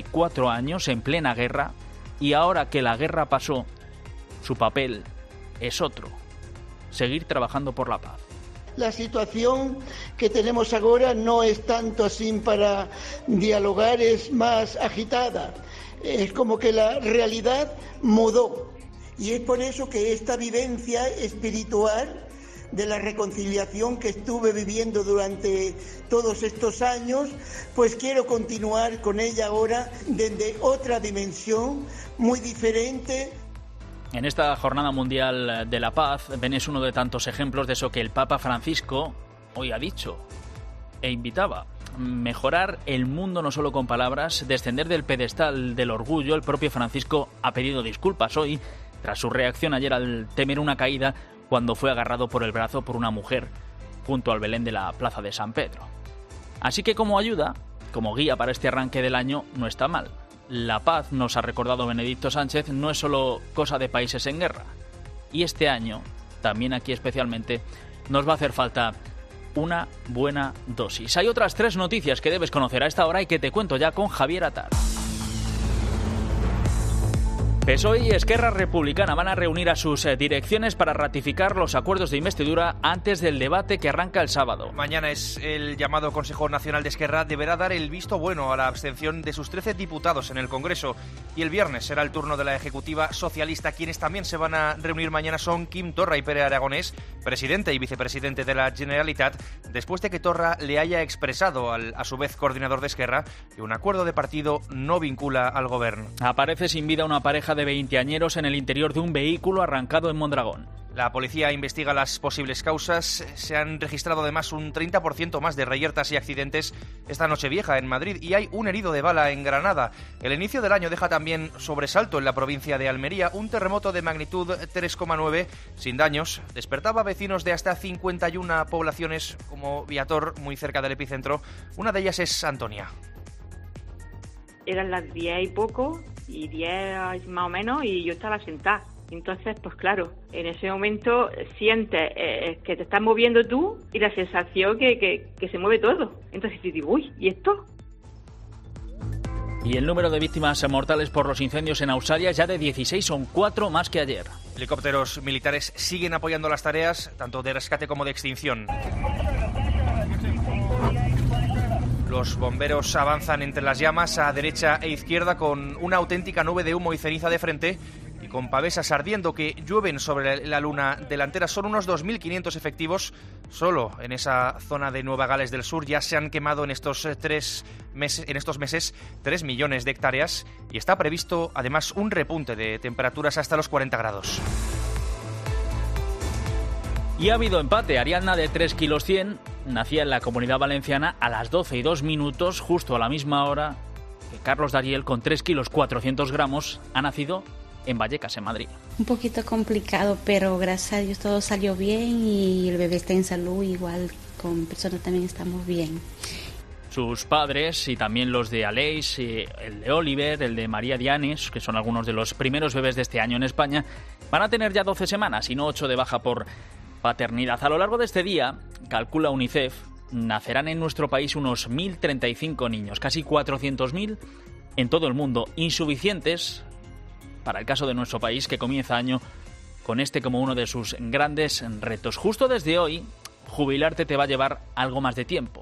34 años, en plena guerra, y ahora que la guerra pasó, su papel es otro: seguir trabajando por la paz. La situación que tenemos ahora no es tanto así para dialogar, es más agitada. Es como que la realidad mudó. Y es por eso que esta vivencia espiritual de la reconciliación que estuve viviendo durante todos estos años, pues quiero continuar con ella ahora desde otra dimensión muy diferente. En esta Jornada Mundial de la Paz, Ben es uno de tantos ejemplos de eso que el Papa Francisco hoy ha dicho e invitaba: mejorar el mundo no solo con palabras, descender del pedestal del orgullo. El propio Francisco ha pedido disculpas hoy tras su reacción ayer al temer una caída cuando fue agarrado por el brazo por una mujer junto al Belén de la Plaza de San Pedro. Así que como ayuda, como guía para este arranque del año, no está mal. La paz, nos ha recordado Benedicto Sánchez, no es solo cosa de países en guerra. Y este año, también aquí especialmente, nos va a hacer falta una buena dosis. Hay otras 3 noticias que debes conocer a esta hora y que te cuento ya con Javier Atar. PSOE y Esquerra Republicana van a reunir a sus direcciones para ratificar los acuerdos de investidura antes del debate que arranca el sábado. Mañana el llamado Consejo Nacional de Esquerra deberá dar el visto bueno a la abstención de sus 13 diputados en el Congreso. Y el viernes será el turno de la Ejecutiva Socialista. Quienes también se van a reunir mañana son Quim Torra y Pere Aragonés, presidente y vicepresidente de la Generalitat, después de que Torra le haya expresado a su vez coordinador de Esquerra que un acuerdo de partido no vincula al gobierno. Aparece sin vida una pareja de veinteañeros en el interior de un vehículo arrancado en Mondragón. La policía investiga las posibles causas. Se han registrado además un 30% más de reyertas y accidentes esta Nochevieja en Madrid y hay un herido de bala en Granada. El inicio del año deja también sobresalto en la provincia de Almería. Un terremoto de magnitud 3,9 sin daños despertaba a vecinos de hasta 51 poblaciones como Viator, muy cerca del epicentro. Una de ellas es Antonia. Eran las 10 y poco, y 10 más o menos, y yo estaba sentada. Entonces, pues claro, en ese momento sientes que te estás moviendo tú y la sensación que se mueve todo. Entonces te digo, uy, ¿y esto? Y el número de víctimas mortales por los incendios en Australia ya de 16, son 4 más que ayer. Helicópteros militares siguen apoyando las tareas, tanto de rescate como de extinción. Los bomberos avanzan entre las llamas a derecha e izquierda con una auténtica nube de humo y ceniza de frente y y con pavesas ardiendo que llueven sobre la luna delantera. Son unos 2.500 efectivos. Solo en esa zona de Nueva Gales del Sur ya se han quemado en estos meses 3 millones de hectáreas y está previsto además un repunte de temperaturas hasta los 40 grados. Y ha habido empate. Ariadna, de 3 kilos 100, nacía en la Comunidad Valenciana a las 12:02, justo a la misma hora que Carlos Dariel, con 3 kilos 400 gramos, ha nacido en Vallecas, en Madrid. Un poquito complicado, pero gracias a Dios todo salió bien y el bebé está en salud, igual con personas también estamos bien. Sus padres y también los de Aleix, el de Oliver, el de María Dianes, que son algunos de los primeros bebés de este año en España, van a tener ya 12 semanas y no 8 de baja por paternidad. A lo largo de este día, calcula UNICEF, nacerán en nuestro país unos 1.035 niños, casi 400.000 en todo el mundo, insuficientes para el caso de nuestro país, que comienza año con este como uno de sus grandes retos. Justo desde hoy, jubilarte te va a llevar algo más de tiempo,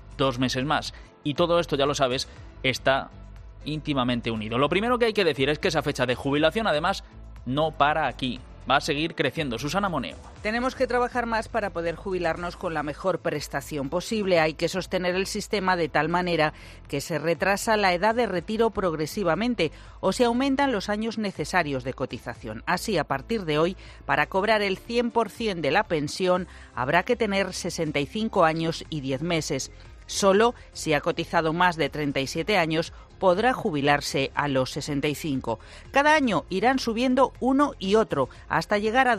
2 meses más, y todo esto, ya lo sabes, está íntimamente unido. Lo primero que hay que decir es que esa fecha de jubilación, además, no para aquí. Va a seguir creciendo. Susana Moneo. Tenemos que trabajar más para poder jubilarnos con la mejor prestación posible. Hay que sostener el sistema de tal manera que se retrasa la edad de retiro progresivamente o se aumentan los años necesarios de cotización. Así, a partir de hoy, para cobrar el 100% de la pensión, habrá que tener 65 años y 10 meses. Solo si ha cotizado más de 37 años podrá jubilarse a los 65. Cada año irán subiendo uno y otro hasta llegar a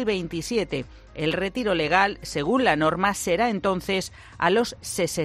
2027. El retiro legal, según la norma, será entonces a los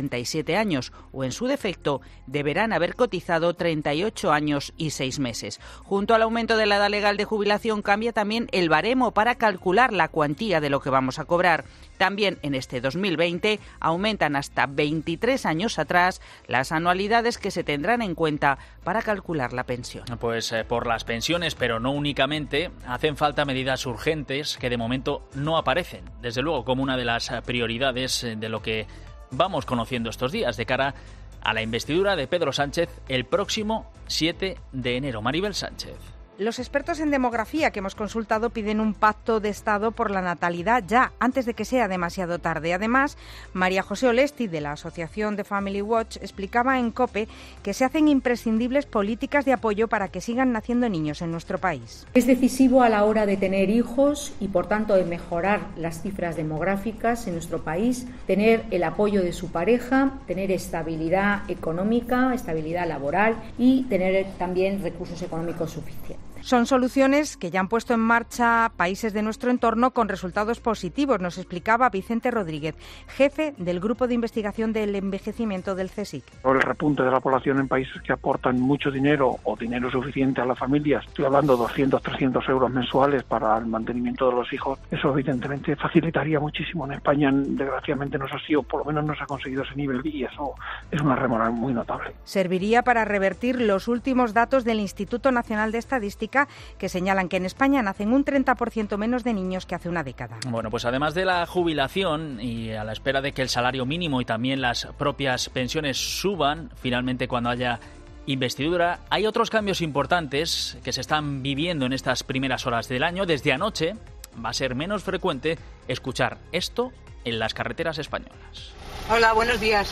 67 años o, en su defecto, deberán haber cotizado 38 años y 6 meses. Junto al aumento de la edad legal de jubilación cambia también el baremo para calcular la cuantía de lo que vamos a cobrar. También en este 2020 aumentan hasta 23 años atrás las anualidades que se tendrán en cuenta para calcular la pensión. Pues por las pensiones, pero no únicamente, hacen falta medidas urgentes que de momento no aparecen, desde luego, como una de las prioridades de lo que vamos conociendo estos días de cara a la investidura de Pedro Sánchez el próximo 7 de enero. Maribel Sánchez. Los expertos en demografía que hemos consultado piden un pacto de Estado por la natalidad ya, antes de que sea demasiado tarde. Además, María José Olesti, de la Asociación de Family Watch, explicaba en COPE que se hacen imprescindibles políticas de apoyo para que sigan naciendo niños en nuestro país. Es decisivo a la hora de tener hijos y, por tanto, de mejorar las cifras demográficas en nuestro país, tener el apoyo de su pareja, tener estabilidad económica, estabilidad laboral y tener también recursos económicos suficientes. Son soluciones que ya han puesto en marcha países de nuestro entorno con resultados positivos, nos explicaba Vicente Rodríguez, jefe del Grupo de Investigación del Envejecimiento del CSIC. El repunte de la población en países que aportan mucho dinero o dinero suficiente a las familias, estoy hablando de 200, 300 euros mensuales para el mantenimiento de los hijos, eso evidentemente facilitaría muchísimo. En España, desgraciadamente, no se ha sido, por lo menos no se ha conseguido ese nivel y eso es una remora muy notable. Serviría para revertir los últimos datos del Instituto Nacional de Estadística, que señalan que en España nacen un 30% menos de niños que hace una década. Bueno, pues además de la jubilación y a la espera de que el salario mínimo y también las propias pensiones suban finalmente cuando haya investidura, hay otros cambios importantes que se están viviendo en estas primeras horas del año. Desde anoche va a ser menos frecuente escuchar esto en las carreteras españolas. Hola, buenos días.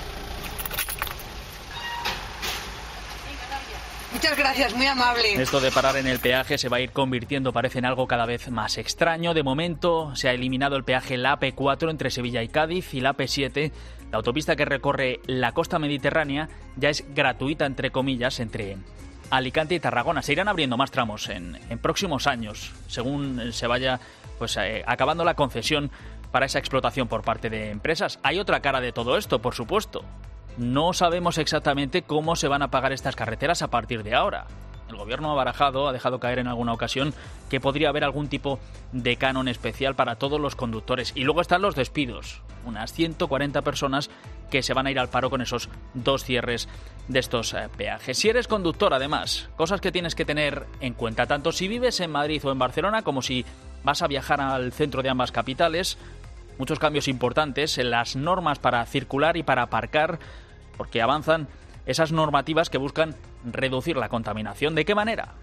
Muchas gracias, muy amable. Esto de parar en el peaje se va a ir convirtiendo, parece, en algo cada vez más extraño. De momento se ha eliminado el peaje, la AP4 entre Sevilla y Cádiz, y la AP7, la autopista que recorre la costa mediterránea, ya es gratuita, entre comillas, entre Alicante y Tarragona. Se irán abriendo más tramos en próximos años, según se vaya acabando la concesión para esa explotación por parte de empresas. Hay otra cara de todo esto, por supuesto. No sabemos exactamente cómo se van a pagar estas carreteras a partir de ahora. El gobierno ha dejado caer en alguna ocasión que podría haber algún tipo de canon especial para todos los conductores. Y luego están los despidos, unas 140 personas que se van a ir al paro con esos 2 cierres de estos peajes. Si eres conductor, además, cosas que tienes que tener en cuenta, tanto si vives en Madrid o en Barcelona como si vas a viajar al centro de ambas capitales. Muchos cambios importantes en las normas para circular y para aparcar, porque avanzan esas normativas que buscan reducir la contaminación. ¿De qué manera?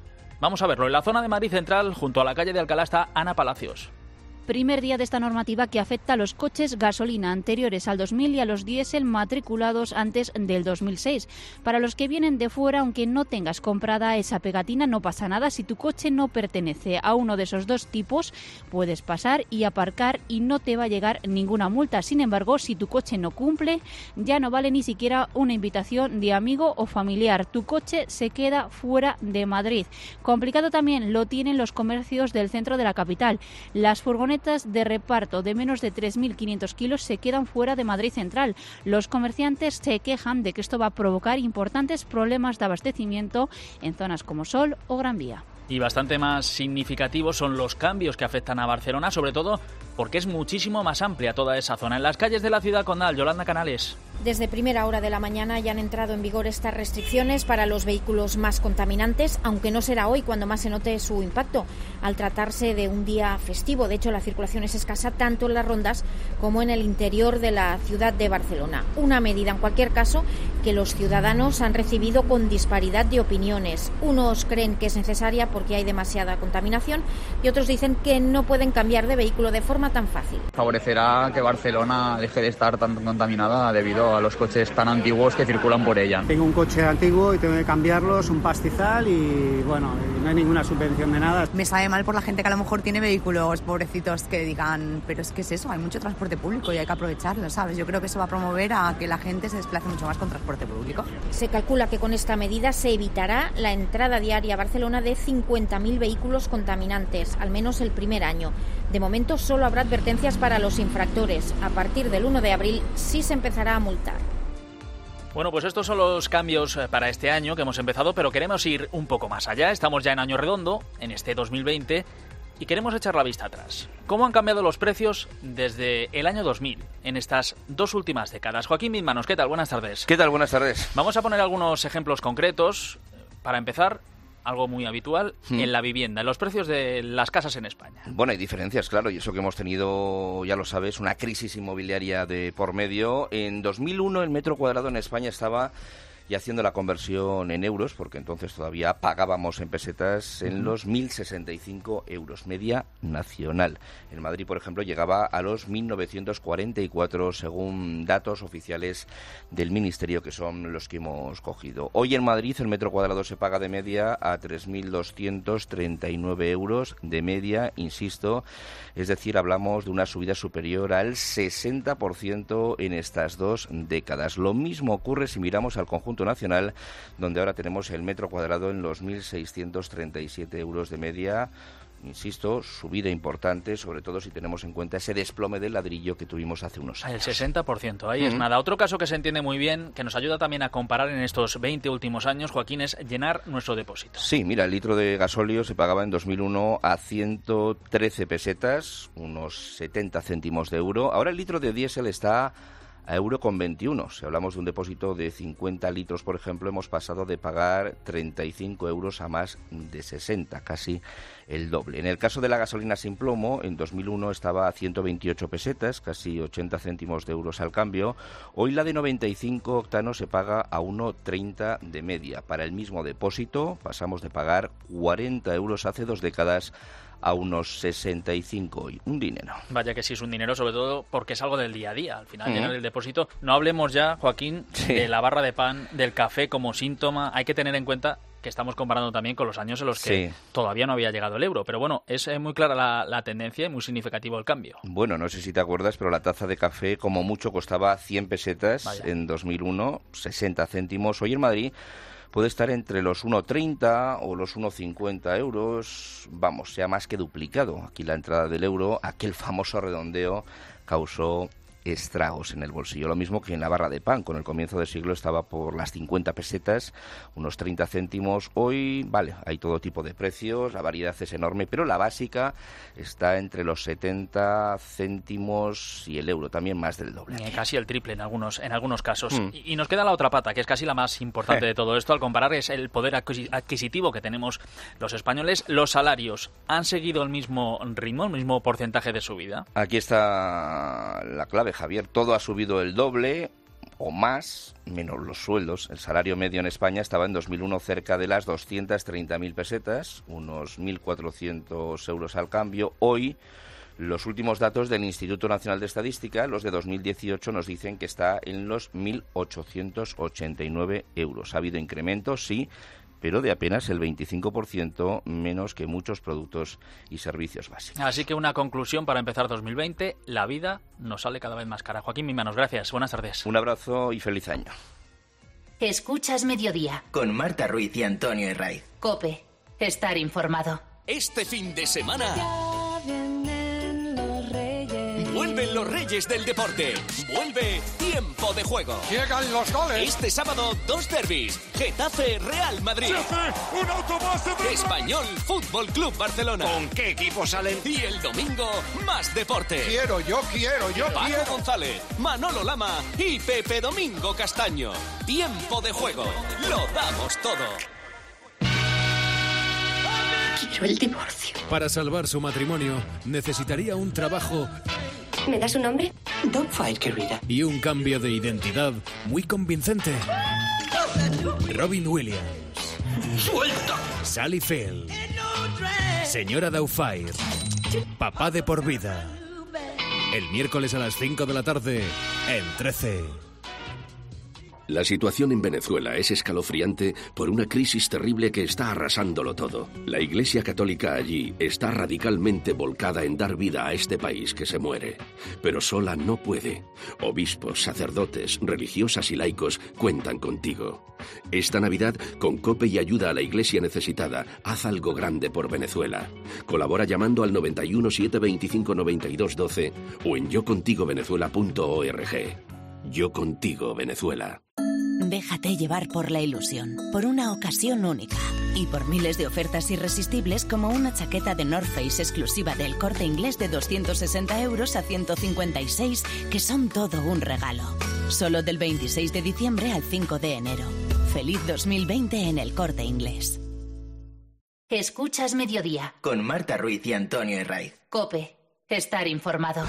Vamos a verlo. En la zona de Madrid Central, junto a la calle de Alcalá, está Ana Palacios. Primer día de esta normativa que afecta a los coches gasolina anteriores al 2000 y a los diésel matriculados antes del 2006. Para los que vienen de fuera, aunque no tengas comprada esa pegatina, no pasa nada. Si tu coche no pertenece a uno de esos dos tipos, puedes pasar y aparcar y no te va a llegar ninguna multa. Sin embargo, si tu coche no cumple, ya no vale ni siquiera una invitación de amigo o familiar. Tu coche se queda fuera de Madrid. Complicado también lo tienen los comercios del centro de la capital. Las furgonetas de reparto de menos de 3.500 kilos se quedan fuera de Madrid Central. Los comerciantes se quejan de que esto va a provocar importantes problemas de abastecimiento en zonas como Sol o Gran Vía. Y bastante más significativos son los cambios que afectan a Barcelona, sobre todo porque es muchísimo más amplia toda esa zona. En las calles de la ciudad condal, Yolanda Canales. Desde primera hora de la mañana ya han entrado en vigor estas restricciones para los vehículos más contaminantes, aunque no será hoy cuando más se note su impacto, al tratarse de un día festivo. De hecho, la circulación es escasa tanto en las rondas como en el interior de la ciudad de Barcelona. Una medida, en cualquier caso, que los ciudadanos han recibido con disparidad de opiniones. Unos creen que es necesaria porque hay demasiada contaminación y otros dicen que no pueden cambiar de vehículo de forma tan fácil. Favorecerá que Barcelona deje de estar tan contaminada debido a los coches tan antiguos que circulan por ella. Tengo un coche antiguo y tengo que cambiarlo, es un pastizal y bueno, no hay ninguna subvención de nada. Me sabe mal por la gente que a lo mejor tiene vehículos pobrecitos que digan, pero es que es eso, hay mucho transporte público y hay que aprovecharlo, ¿sabes? Yo creo que eso va a promover a que la gente se desplace mucho más con transporte público. Se calcula que con esta medida se evitará la entrada diaria a Barcelona de 50.000 vehículos contaminantes, al menos el primer año. De momento solo habrá advertencias para los infractores. A partir del 1 de abril sí se empezará a multar. Bueno, pues estos son los cambios para este año que hemos empezado, pero queremos ir un poco más allá. Estamos ya en año redondo, en este 2020, y queremos echar la vista atrás. ¿Cómo han cambiado los precios desde el año 2000 en estas dos últimas décadas? Joaquín Mismanos, ¿qué tal? Buenas tardes. ¿Qué tal? Buenas tardes. Vamos a poner algunos ejemplos concretos. Para empezar, algo muy habitual en la vivienda, en los precios de las casas en España. Bueno, hay diferencias, claro, y eso que hemos tenido, ya lo sabes, una crisis inmobiliaria de por medio. En 2001 el metro cuadrado en España estaba, y haciendo la conversión en euros, porque entonces todavía pagábamos en pesetas, en los 1.065 euros, media nacional. En Madrid, por ejemplo, llegaba a los 1.944, según datos oficiales del Ministerio, que son los que hemos cogido. Hoy en Madrid el metro cuadrado se paga de media a 3.239 euros, de media, insisto, es decir, hablamos de una subida superior al 60% en estas dos décadas. Lo mismo ocurre si miramos al conjunto nacional, donde ahora tenemos el metro cuadrado en los 1.637 euros de media. Insisto, subida importante, sobre todo si tenemos en cuenta ese desplome del ladrillo que tuvimos hace unos años. El 60%, ahí es nada. Otro caso que se entiende muy bien, que nos ayuda también a comparar en estos 20 últimos años, Joaquín, es llenar nuestro depósito. Sí, mira, el litro de gasóleo se pagaba en 2001 a 113 pesetas, unos 70 céntimos de euro. Ahora el litro de diésel está a €1,21. Si hablamos de un depósito de 50 litros, por ejemplo, hemos pasado de pagar 35 euros a más de 60, casi el doble. En el caso de la gasolina sin plomo, en 2001 estaba a 128 pesetas, casi 80 céntimos de euros al cambio. Hoy la de 95 octanos se paga a 1,30 de media. Para el mismo depósito pasamos de pagar 40 euros hace 2 décadas a unos 65 hoy. Un dinero. Vaya que sí es un dinero, sobre todo porque es algo del día a día. Al final, llenar el depósito. No hablemos ya, Joaquín, de la barra de pan, del café como síntoma. Hay que tener en cuenta que estamos comparando también con los años en los que todavía no había llegado el euro. Pero bueno, es muy clara la tendencia y muy significativo el cambio. Bueno, no sé si te acuerdas, pero la taza de café como mucho costaba 100 pesetas en 2001, 60 céntimos. Hoy en Madrid puede estar entre los 1,30 o los 1,50 euros. Vamos, se ha más que duplicado. Aquí la entrada del euro, aquel famoso redondeo, causó estragos en el bolsillo. Lo mismo que en la barra de pan. Con el comienzo del siglo estaba por las 50 pesetas, unos 30 céntimos. Hoy, vale, hay todo tipo de precios, la variedad es enorme, pero la básica está entre los 70 céntimos y el euro, también más del doble. Casi el triple en algunos casos. Y nos queda la otra pata, que es casi la más importante de todo esto, al comparar es el poder adquisitivo que tenemos los españoles. Los salarios han seguido el mismo ritmo, el mismo porcentaje de subida. Aquí está la clave, Javier. Todo ha subido el doble o más, menos los sueldos. El salario medio en España estaba en 2001 cerca de las 230.000 pesetas, unos 1.400 euros al cambio. Hoy, los últimos datos del Instituto Nacional de Estadística, los de 2018, nos dicen que está en los 1.889 euros. Ha habido incrementos, sí, pero de apenas el 25% menos que muchos productos y servicios básicos. Así que una conclusión para empezar 2020, la vida nos sale cada vez más cara. Joaquín Mimanos, gracias, buenas tardes. Un abrazo y feliz año. Escuchas Mediodía. Con Marta Ruiz y Antonio Herraiz. COPE. Estar informado. Este fin de semana vuelven los Reyes del Deporte. Vuelve Tiempo de Juego. Llegan los goles. Este sábado, 2 derbis. Getafe, Real Madrid. ¡Un autobús de Español, Fútbol Club Barcelona. ¿Con qué equipo salen? Y el domingo, más deporte. Yo quiero. Paco González, Manolo Lama y Pepe Domingo Castaño. Tiempo de Juego. Lo damos todo. Quiero el divorcio. Para salvar su matrimonio, necesitaría un trabajo... ¿Me das un nombre? Dogfight, querida. Y un cambio de identidad muy convincente. Robin Williams. ¡Suelta! Sally Field. Señora Doubtfire. Papá de por vida. El miércoles a las 5 de la tarde, en 13. La situación en Venezuela es escalofriante por una crisis terrible que está arrasándolo todo. La Iglesia Católica allí está radicalmente volcada en dar vida a este país que se muere. Pero sola no puede. Obispos, sacerdotes, religiosas y laicos cuentan contigo. Esta Navidad, con COPE y ayuda a la Iglesia necesitada, haz algo grande por Venezuela. Colabora llamando al 91 725 92 12 o en yocontigovenezuela.org. Yo contigo, Venezuela. Déjate llevar por la ilusión, por una ocasión única y por miles de ofertas irresistibles como una chaqueta de North Face exclusiva del Corte Inglés de 260 euros a 156, que son todo un regalo. Solo del 26 de diciembre al 5 de enero. Feliz 2020 en el Corte Inglés. Escuchas Mediodía. Con Marta Ruiz y Antonio Herraiz. COPE. Estar informado.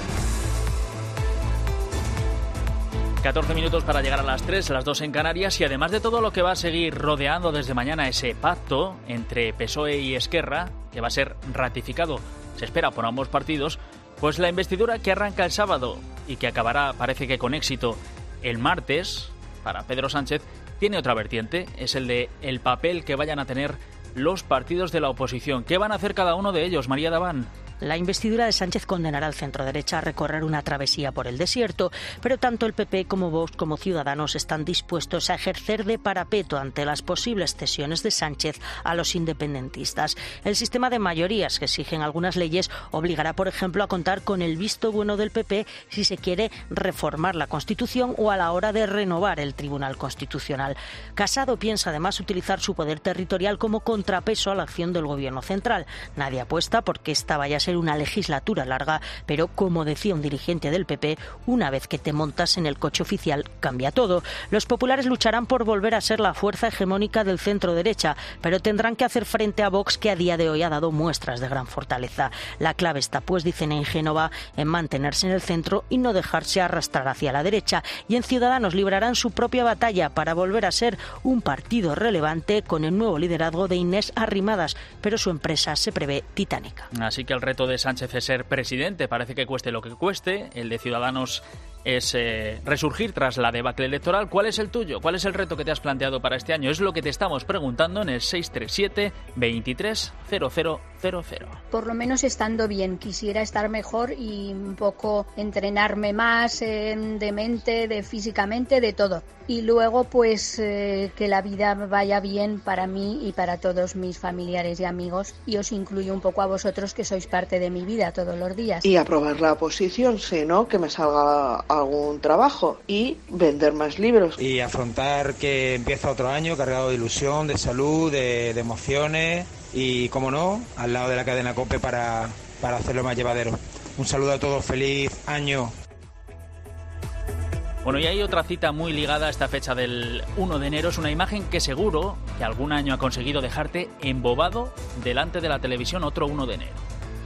14 minutos para llegar a las 3, las 2 en Canarias, y además de todo lo que va a seguir rodeando desde mañana ese pacto entre PSOE y Esquerra, que va a ser ratificado, se espera, por ambos partidos, pues la investidura que arranca el sábado y que acabará, parece que con éxito, el martes, para Pedro Sánchez, tiene otra vertiente, es el de el papel que vayan a tener los partidos de la oposición. ¿Qué van a hacer cada uno de ellos, María Daván? La investidura de Sánchez condenará al centro-derecha a recorrer una travesía por el desierto, pero tanto el PP como Vox como Ciudadanos están dispuestos a ejercer de parapeto ante las posibles cesiones de Sánchez a los independentistas. El sistema de mayorías que exigen algunas leyes obligará, por ejemplo, a contar con el visto bueno del PP si se quiere reformar la Constitución o a la hora de renovar el Tribunal Constitucional. Casado piensa además utilizar su poder territorial como contrapeso a la acción del Gobierno central. Nadie apuesta porque esta vaya a ser una legislatura larga, pero como decía un dirigente del PP, una vez que te montas en el coche oficial cambia todo. Los populares lucharán por volver a ser la fuerza hegemónica del centro-derecha, pero tendrán que hacer frente a Vox, que a día de hoy ha dado muestras de gran fortaleza. La clave está, pues, dicen en Génova, en mantenerse en el centro y no dejarse arrastrar hacia la derecha. Y en Ciudadanos librarán su propia batalla para volver a ser un partido relevante con el nuevo liderazgo de Inés Arrimadas, pero su empresa se prevé titánica. Así que el reto de Sánchez es ser presidente, parece que cueste lo que cueste. El de Ciudadanos es resurgir tras la debacle electoral. ¿Cuál es el tuyo? ¿Cuál es el reto que te has planteado para este año? Es lo que te estamos preguntando en el 637 23 0000. Por lo menos estando bien, quisiera estar mejor y un poco entrenarme más de mente, de físicamente, de todo. Y luego pues que la vida vaya bien para mí y para todos mis familiares y amigos, y os incluyo un poco a vosotros que sois parte de mi vida todos los días. Y aprobar la oposición, sé, ¿no? Que me salga algún trabajo y vender más libros. Y afrontar que empieza otro año cargado de ilusión, de salud, de emociones y, como no, al lado de la cadena COPE para hacerlo más llevadero. Un saludo a todos, feliz año. Bueno, y hay otra cita muy ligada a esta fecha del 1 de enero. Es una imagen que seguro que algún año ha conseguido dejarte embobado delante de la televisión. Otro 1 de enero.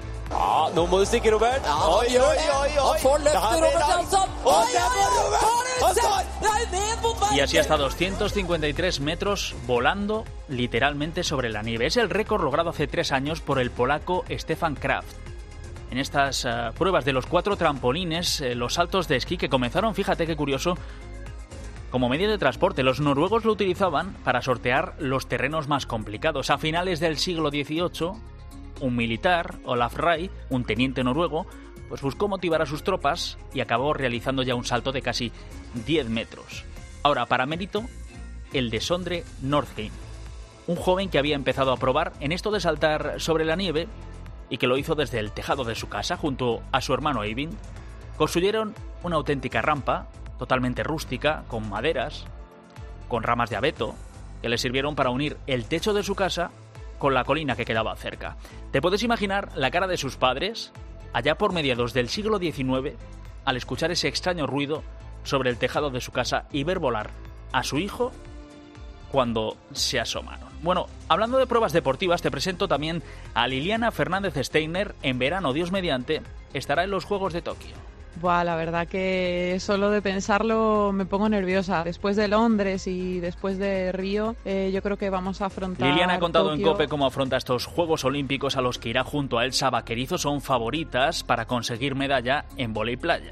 Nå må du stikke, Robert. Oi, oi, oi, oi. For løfter Robert Jansson. Og der var Robert! Y así hasta 253 metros volando literalmente sobre la nieve. Es el récord logrado hace 3 años por el polaco Stefan Kraft. En estas pruebas de los 4 trampolines, los saltos de esquí que comenzaron, fíjate qué curioso, como medio de transporte. Los noruegos lo utilizaban para sortear los terrenos más complicados. A finales del siglo XVIII, un militar, Olaf Ray, un teniente noruego, pues buscó motivar a sus tropas y acabó realizando ya un salto de casi 10 metros. Ahora, para mérito, el de Sondre Nordheim, un joven que había empezado a probar en esto de saltar sobre la nieve y que lo hizo desde el tejado de su casa junto a su hermano Eivind. Construyeron una auténtica rampa, totalmente rústica, con maderas, con ramas de abeto, que le sirvieron para unir el techo de su casa con la colina que quedaba cerca. ¿Te puedes imaginar la cara de sus padres allá por mediados del siglo XIX al escuchar ese extraño ruido sobre el tejado de su casa y ver volar a su hijo cuando se asomaron? Bueno, hablando de pruebas deportivas, te presento también a Liliana Fernández Steiner. En verano, Dios mediante, estará en los Juegos de Tokio. Buah, la verdad que solo de pensarlo me pongo nerviosa. Después de Londres y después de Río, yo creo que vamos a afrontar Liliana ha contado Tokio. en COPE cómo afronta estos Juegos Olímpicos a los que irá junto a Elsa Vaquerizo. Son favoritas para conseguir medalla en vóley playa.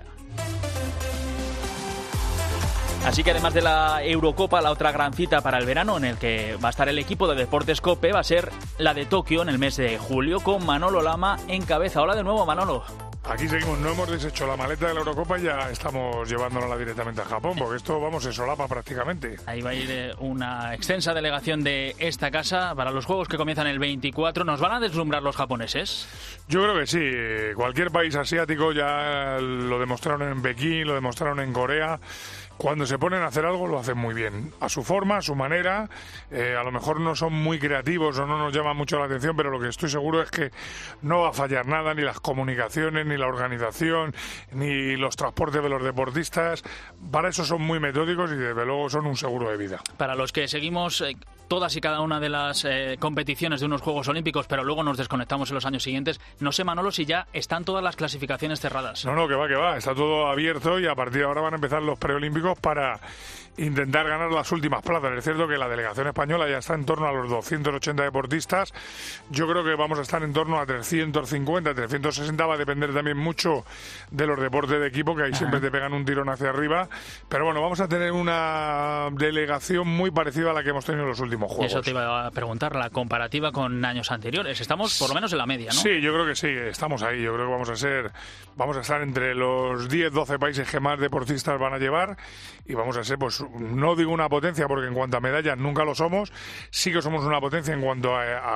Así que además de la Eurocopa, la otra gran cita para el verano en el que va a estar el equipo de Deportes COPE va a ser la de Tokio en el mes de julio, con Manolo Lama en cabeza. Hola de nuevo, Manolo. Aquí seguimos, no hemos deshecho la maleta de la Eurocopa y ya estamos llevándola directamente a Japón, porque esto, vamos, se solapa prácticamente. Ahí va a ir una extensa delegación de esta casa para los Juegos que comienzan el 24. ¿Nos van a deslumbrar los japoneses? Yo creo que sí. Cualquier país asiático, ya lo demostraron en Pekín, lo demostraron en Corea. Cuando se ponen a hacer algo lo hacen muy bien, a su forma, a su manera. A lo mejor no son muy creativos o no nos llama mucho la atención, pero lo que estoy seguro es que no va a fallar nada, ni las comunicaciones, ni la organización, ni los transportes de los deportistas. Para eso son muy metódicos y desde luego son un seguro de vida. Para los que seguimos todas y cada una de las competiciones de unos Juegos Olímpicos, pero luego nos desconectamos en los años siguientes, no sé, Manolo, si ya están todas las clasificaciones cerradas. No, que va, está todo abierto y a partir de ahora van a empezar los preolímpicos para intentar ganar las últimas plazas. Es cierto que la delegación española ya está en torno a los 280 deportistas. Yo creo que vamos a estar en torno a 350, 360. Va a depender también mucho de los deportes de equipo, que ahí siempre te pegan un tirón hacia arriba. Pero bueno, vamos a tener una delegación muy parecida a la que hemos tenido en los últimos Juegos. Eso te iba a preguntar, la comparativa con años anteriores. Estamos por lo menos en la media, ¿no? Sí, yo creo que sí, estamos ahí. Yo creo que vamos a estar entre los 10-12 países que más deportistas van a llevar y vamos a ser, pues, no digo una potencia porque en cuanto a medallas nunca lo somos, sí que somos una potencia en cuanto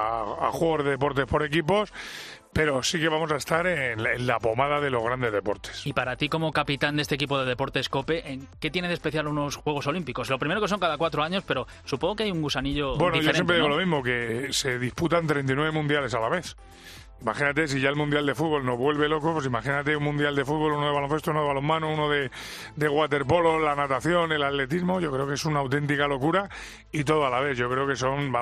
a juegos de deportes por equipos, pero sí que vamos a estar en la pomada de los grandes deportes. Y para ti, como capitán de este equipo de Deportes COPE, ¿qué tiene de especial unos Juegos Olímpicos? Lo primero que son cada 4 años, pero supongo que hay un gusanillo diferente. Bueno, yo siempre digo ¿no? lo mismo, que se disputan 39 mundiales a la vez. Imagínate, si ya el Mundial de Fútbol nos vuelve locos, pues imagínate un Mundial de Fútbol, uno de baloncesto, uno de balonmano, uno de waterpolo, la natación, el atletismo. Yo creo que es una auténtica locura y todo a la vez. Yo creo que son,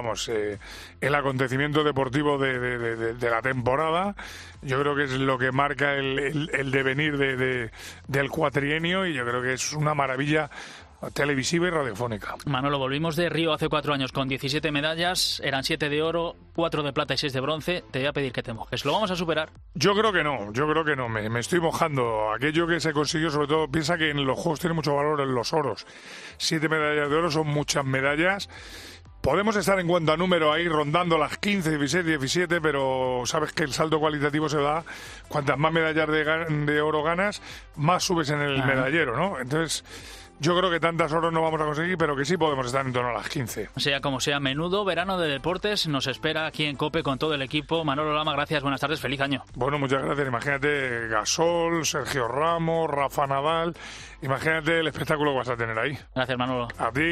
el acontecimiento deportivo de la temporada. Yo creo que es lo que marca el devenir del cuatrienio y yo creo que es una maravilla televisiva y radiofónica. Manolo, volvimos de Río hace 4 años con 17 medallas, eran 7 de oro, 4 de plata y 6 de bronce. Te voy a pedir que te mojes. ¿Lo vamos a superar? Yo creo que no, me estoy mojando. Aquello que se consiguió, sobre todo, piensa que en los Juegos tiene mucho valor en los oros. 7 medallas de oro son muchas medallas. Podemos estar en cuanto a número ahí rondando las 15, 16, 17, pero sabes que el salto cualitativo se da. Cuantas más medallas de oro ganas, más subes en el medallero, ¿no? Entonces, yo creo que tantas oros no vamos a conseguir, pero que sí podemos estar en torno a las 15. Sea como sea, menudo verano de deportes nos espera aquí en COPE con todo el equipo. Manolo Lama, gracias, buenas tardes, feliz año. Bueno, muchas gracias. Imagínate Gasol, Sergio Ramos, Rafa Nadal. Imagínate el espectáculo que vas a tener ahí. Gracias, Manolo. A ti.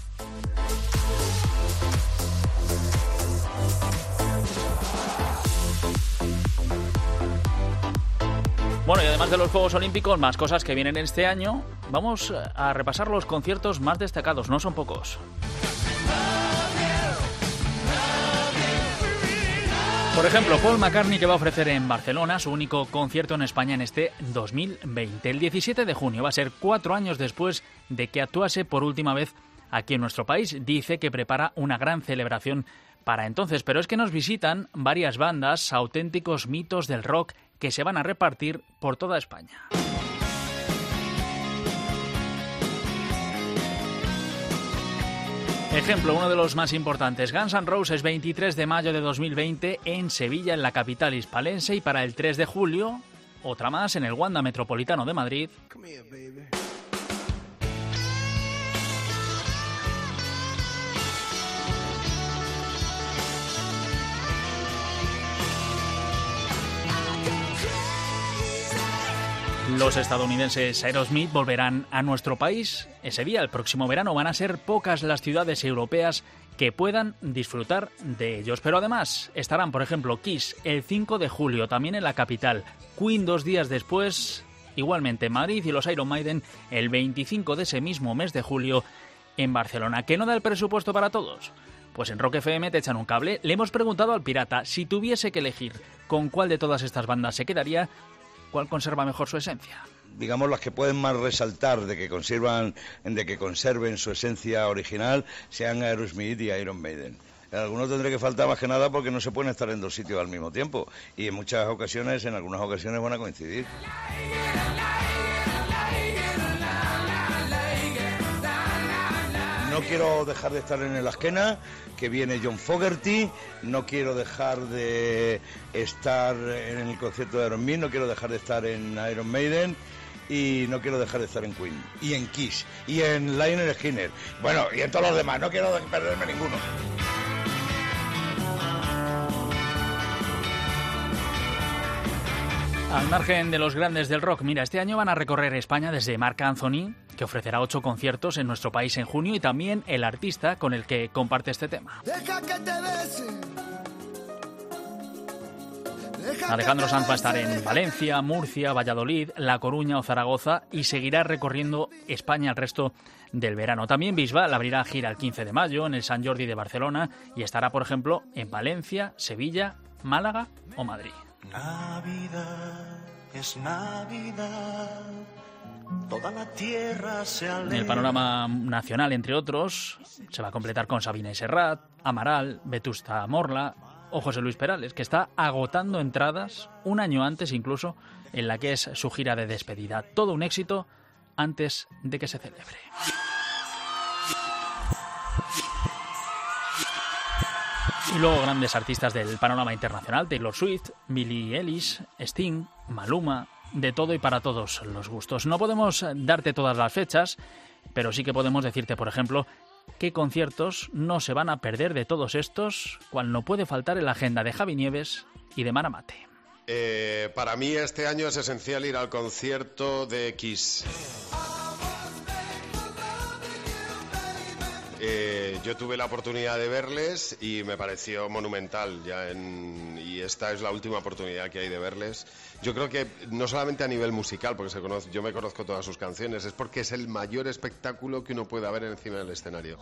Bueno, y además de los Juegos Olímpicos, más cosas que vienen este año. Vamos a repasar los conciertos más destacados, no son pocos. Por ejemplo, Paul McCartney, que va a ofrecer en Barcelona su único concierto en España en este 2020. El 17 de junio va a ser 4 años después de que actuase por última vez aquí en nuestro país. Dice que prepara una gran celebración para entonces, pero es que nos visitan varias bandas, auténticos mitos del rock que se van a repartir por toda España. Ejemplo, uno de los más importantes, Guns N' Roses, 23 de mayo de 2020 en Sevilla, en la capital hispalense, y para el 3 de julio, otra más en el Wanda Metropolitano de Madrid. Los estadounidenses Aerosmith volverán a nuestro país ese día. El próximo verano van a ser pocas las ciudades europeas que puedan disfrutar de ellos. Pero además estarán, por ejemplo, Kiss el 5 de julio, también en la capital. Queen 2 días después, igualmente en Madrid, y los Iron Maiden el 25 de ese mismo mes de julio en Barcelona. ¿Qué no da el presupuesto para todos? Pues en Rock FM te echan un cable. Le hemos preguntado al Pirata si tuviese que elegir con cuál de todas estas bandas se quedaría, ¿cuál conserva mejor su esencia? Digamos, las que pueden más resaltar de que conserven su esencia original sean Aerosmith y Iron Maiden. En algunos tendré que faltar más que nada porque no se pueden estar en 2 sitios al mismo tiempo y en algunas ocasiones van a coincidir. No quiero dejar de estar en el Asquena, que viene John Fogerty, no quiero dejar de estar en el concierto de Aerosmith, no quiero dejar de estar en Iron Maiden y no quiero dejar de estar en Queen, y en Kiss, y en Lynyrd Skynyrd, bueno, y en todos los demás, no quiero perderme ninguno. Al margen de los grandes del rock, mira, este año van a recorrer España desde Marc Anthony, que ofrecerá 8 conciertos en nuestro país en junio, y también el artista con el que comparte este tema. Alejandro Sanz va a estar en Valencia, Murcia, Valladolid, La Coruña o Zaragoza y seguirá recorriendo España el resto del verano. También Bisbal abrirá gira el 15 de mayo en el Sant Jordi de Barcelona y estará, por ejemplo, en Valencia, Sevilla, Málaga o Madrid. Navidad es Navidad, toda la tierra se alegra. El panorama nacional, entre otros, se va a completar con Sabina y Serrat, Amaral, Vetusta Morla o José Luis Perales, que está agotando entradas un año antes incluso en la que es su gira de despedida. Todo un éxito antes de que se celebre. Y luego grandes artistas del panorama internacional, Taylor Swift, Billie Eilish, Sting, Maluma, de todo y para todos los gustos. No podemos darte todas las fechas, pero sí que podemos decirte, por ejemplo, qué conciertos no se van a perder de todos estos, cuál no puede faltar en la agenda de Javi Nieves y de Mara Mate. Para mí este año es esencial ir al concierto de Kiss. Yo tuve la oportunidad de verles y me pareció monumental y esta es la última oportunidad que hay de verles. Yo creo que no solamente a nivel musical, porque yo me conozco todas sus canciones, es porque es el mayor espectáculo que uno puede ver encima del escenario.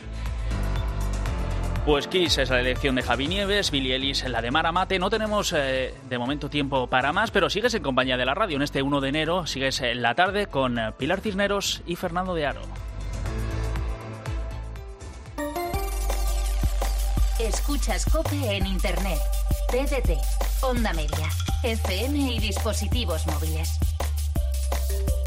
Pues Kiss es la elección de Javi Nieves, Billie Eilish la de Mara Mate. No tenemos de momento tiempo para más, pero sigues en compañía de la radio. En este 1 de enero sigues en la tarde con Pilar Cisneros y Fernando de Aro. Escuchas COPE en Internet, TDT, Onda Media, FM y dispositivos móviles.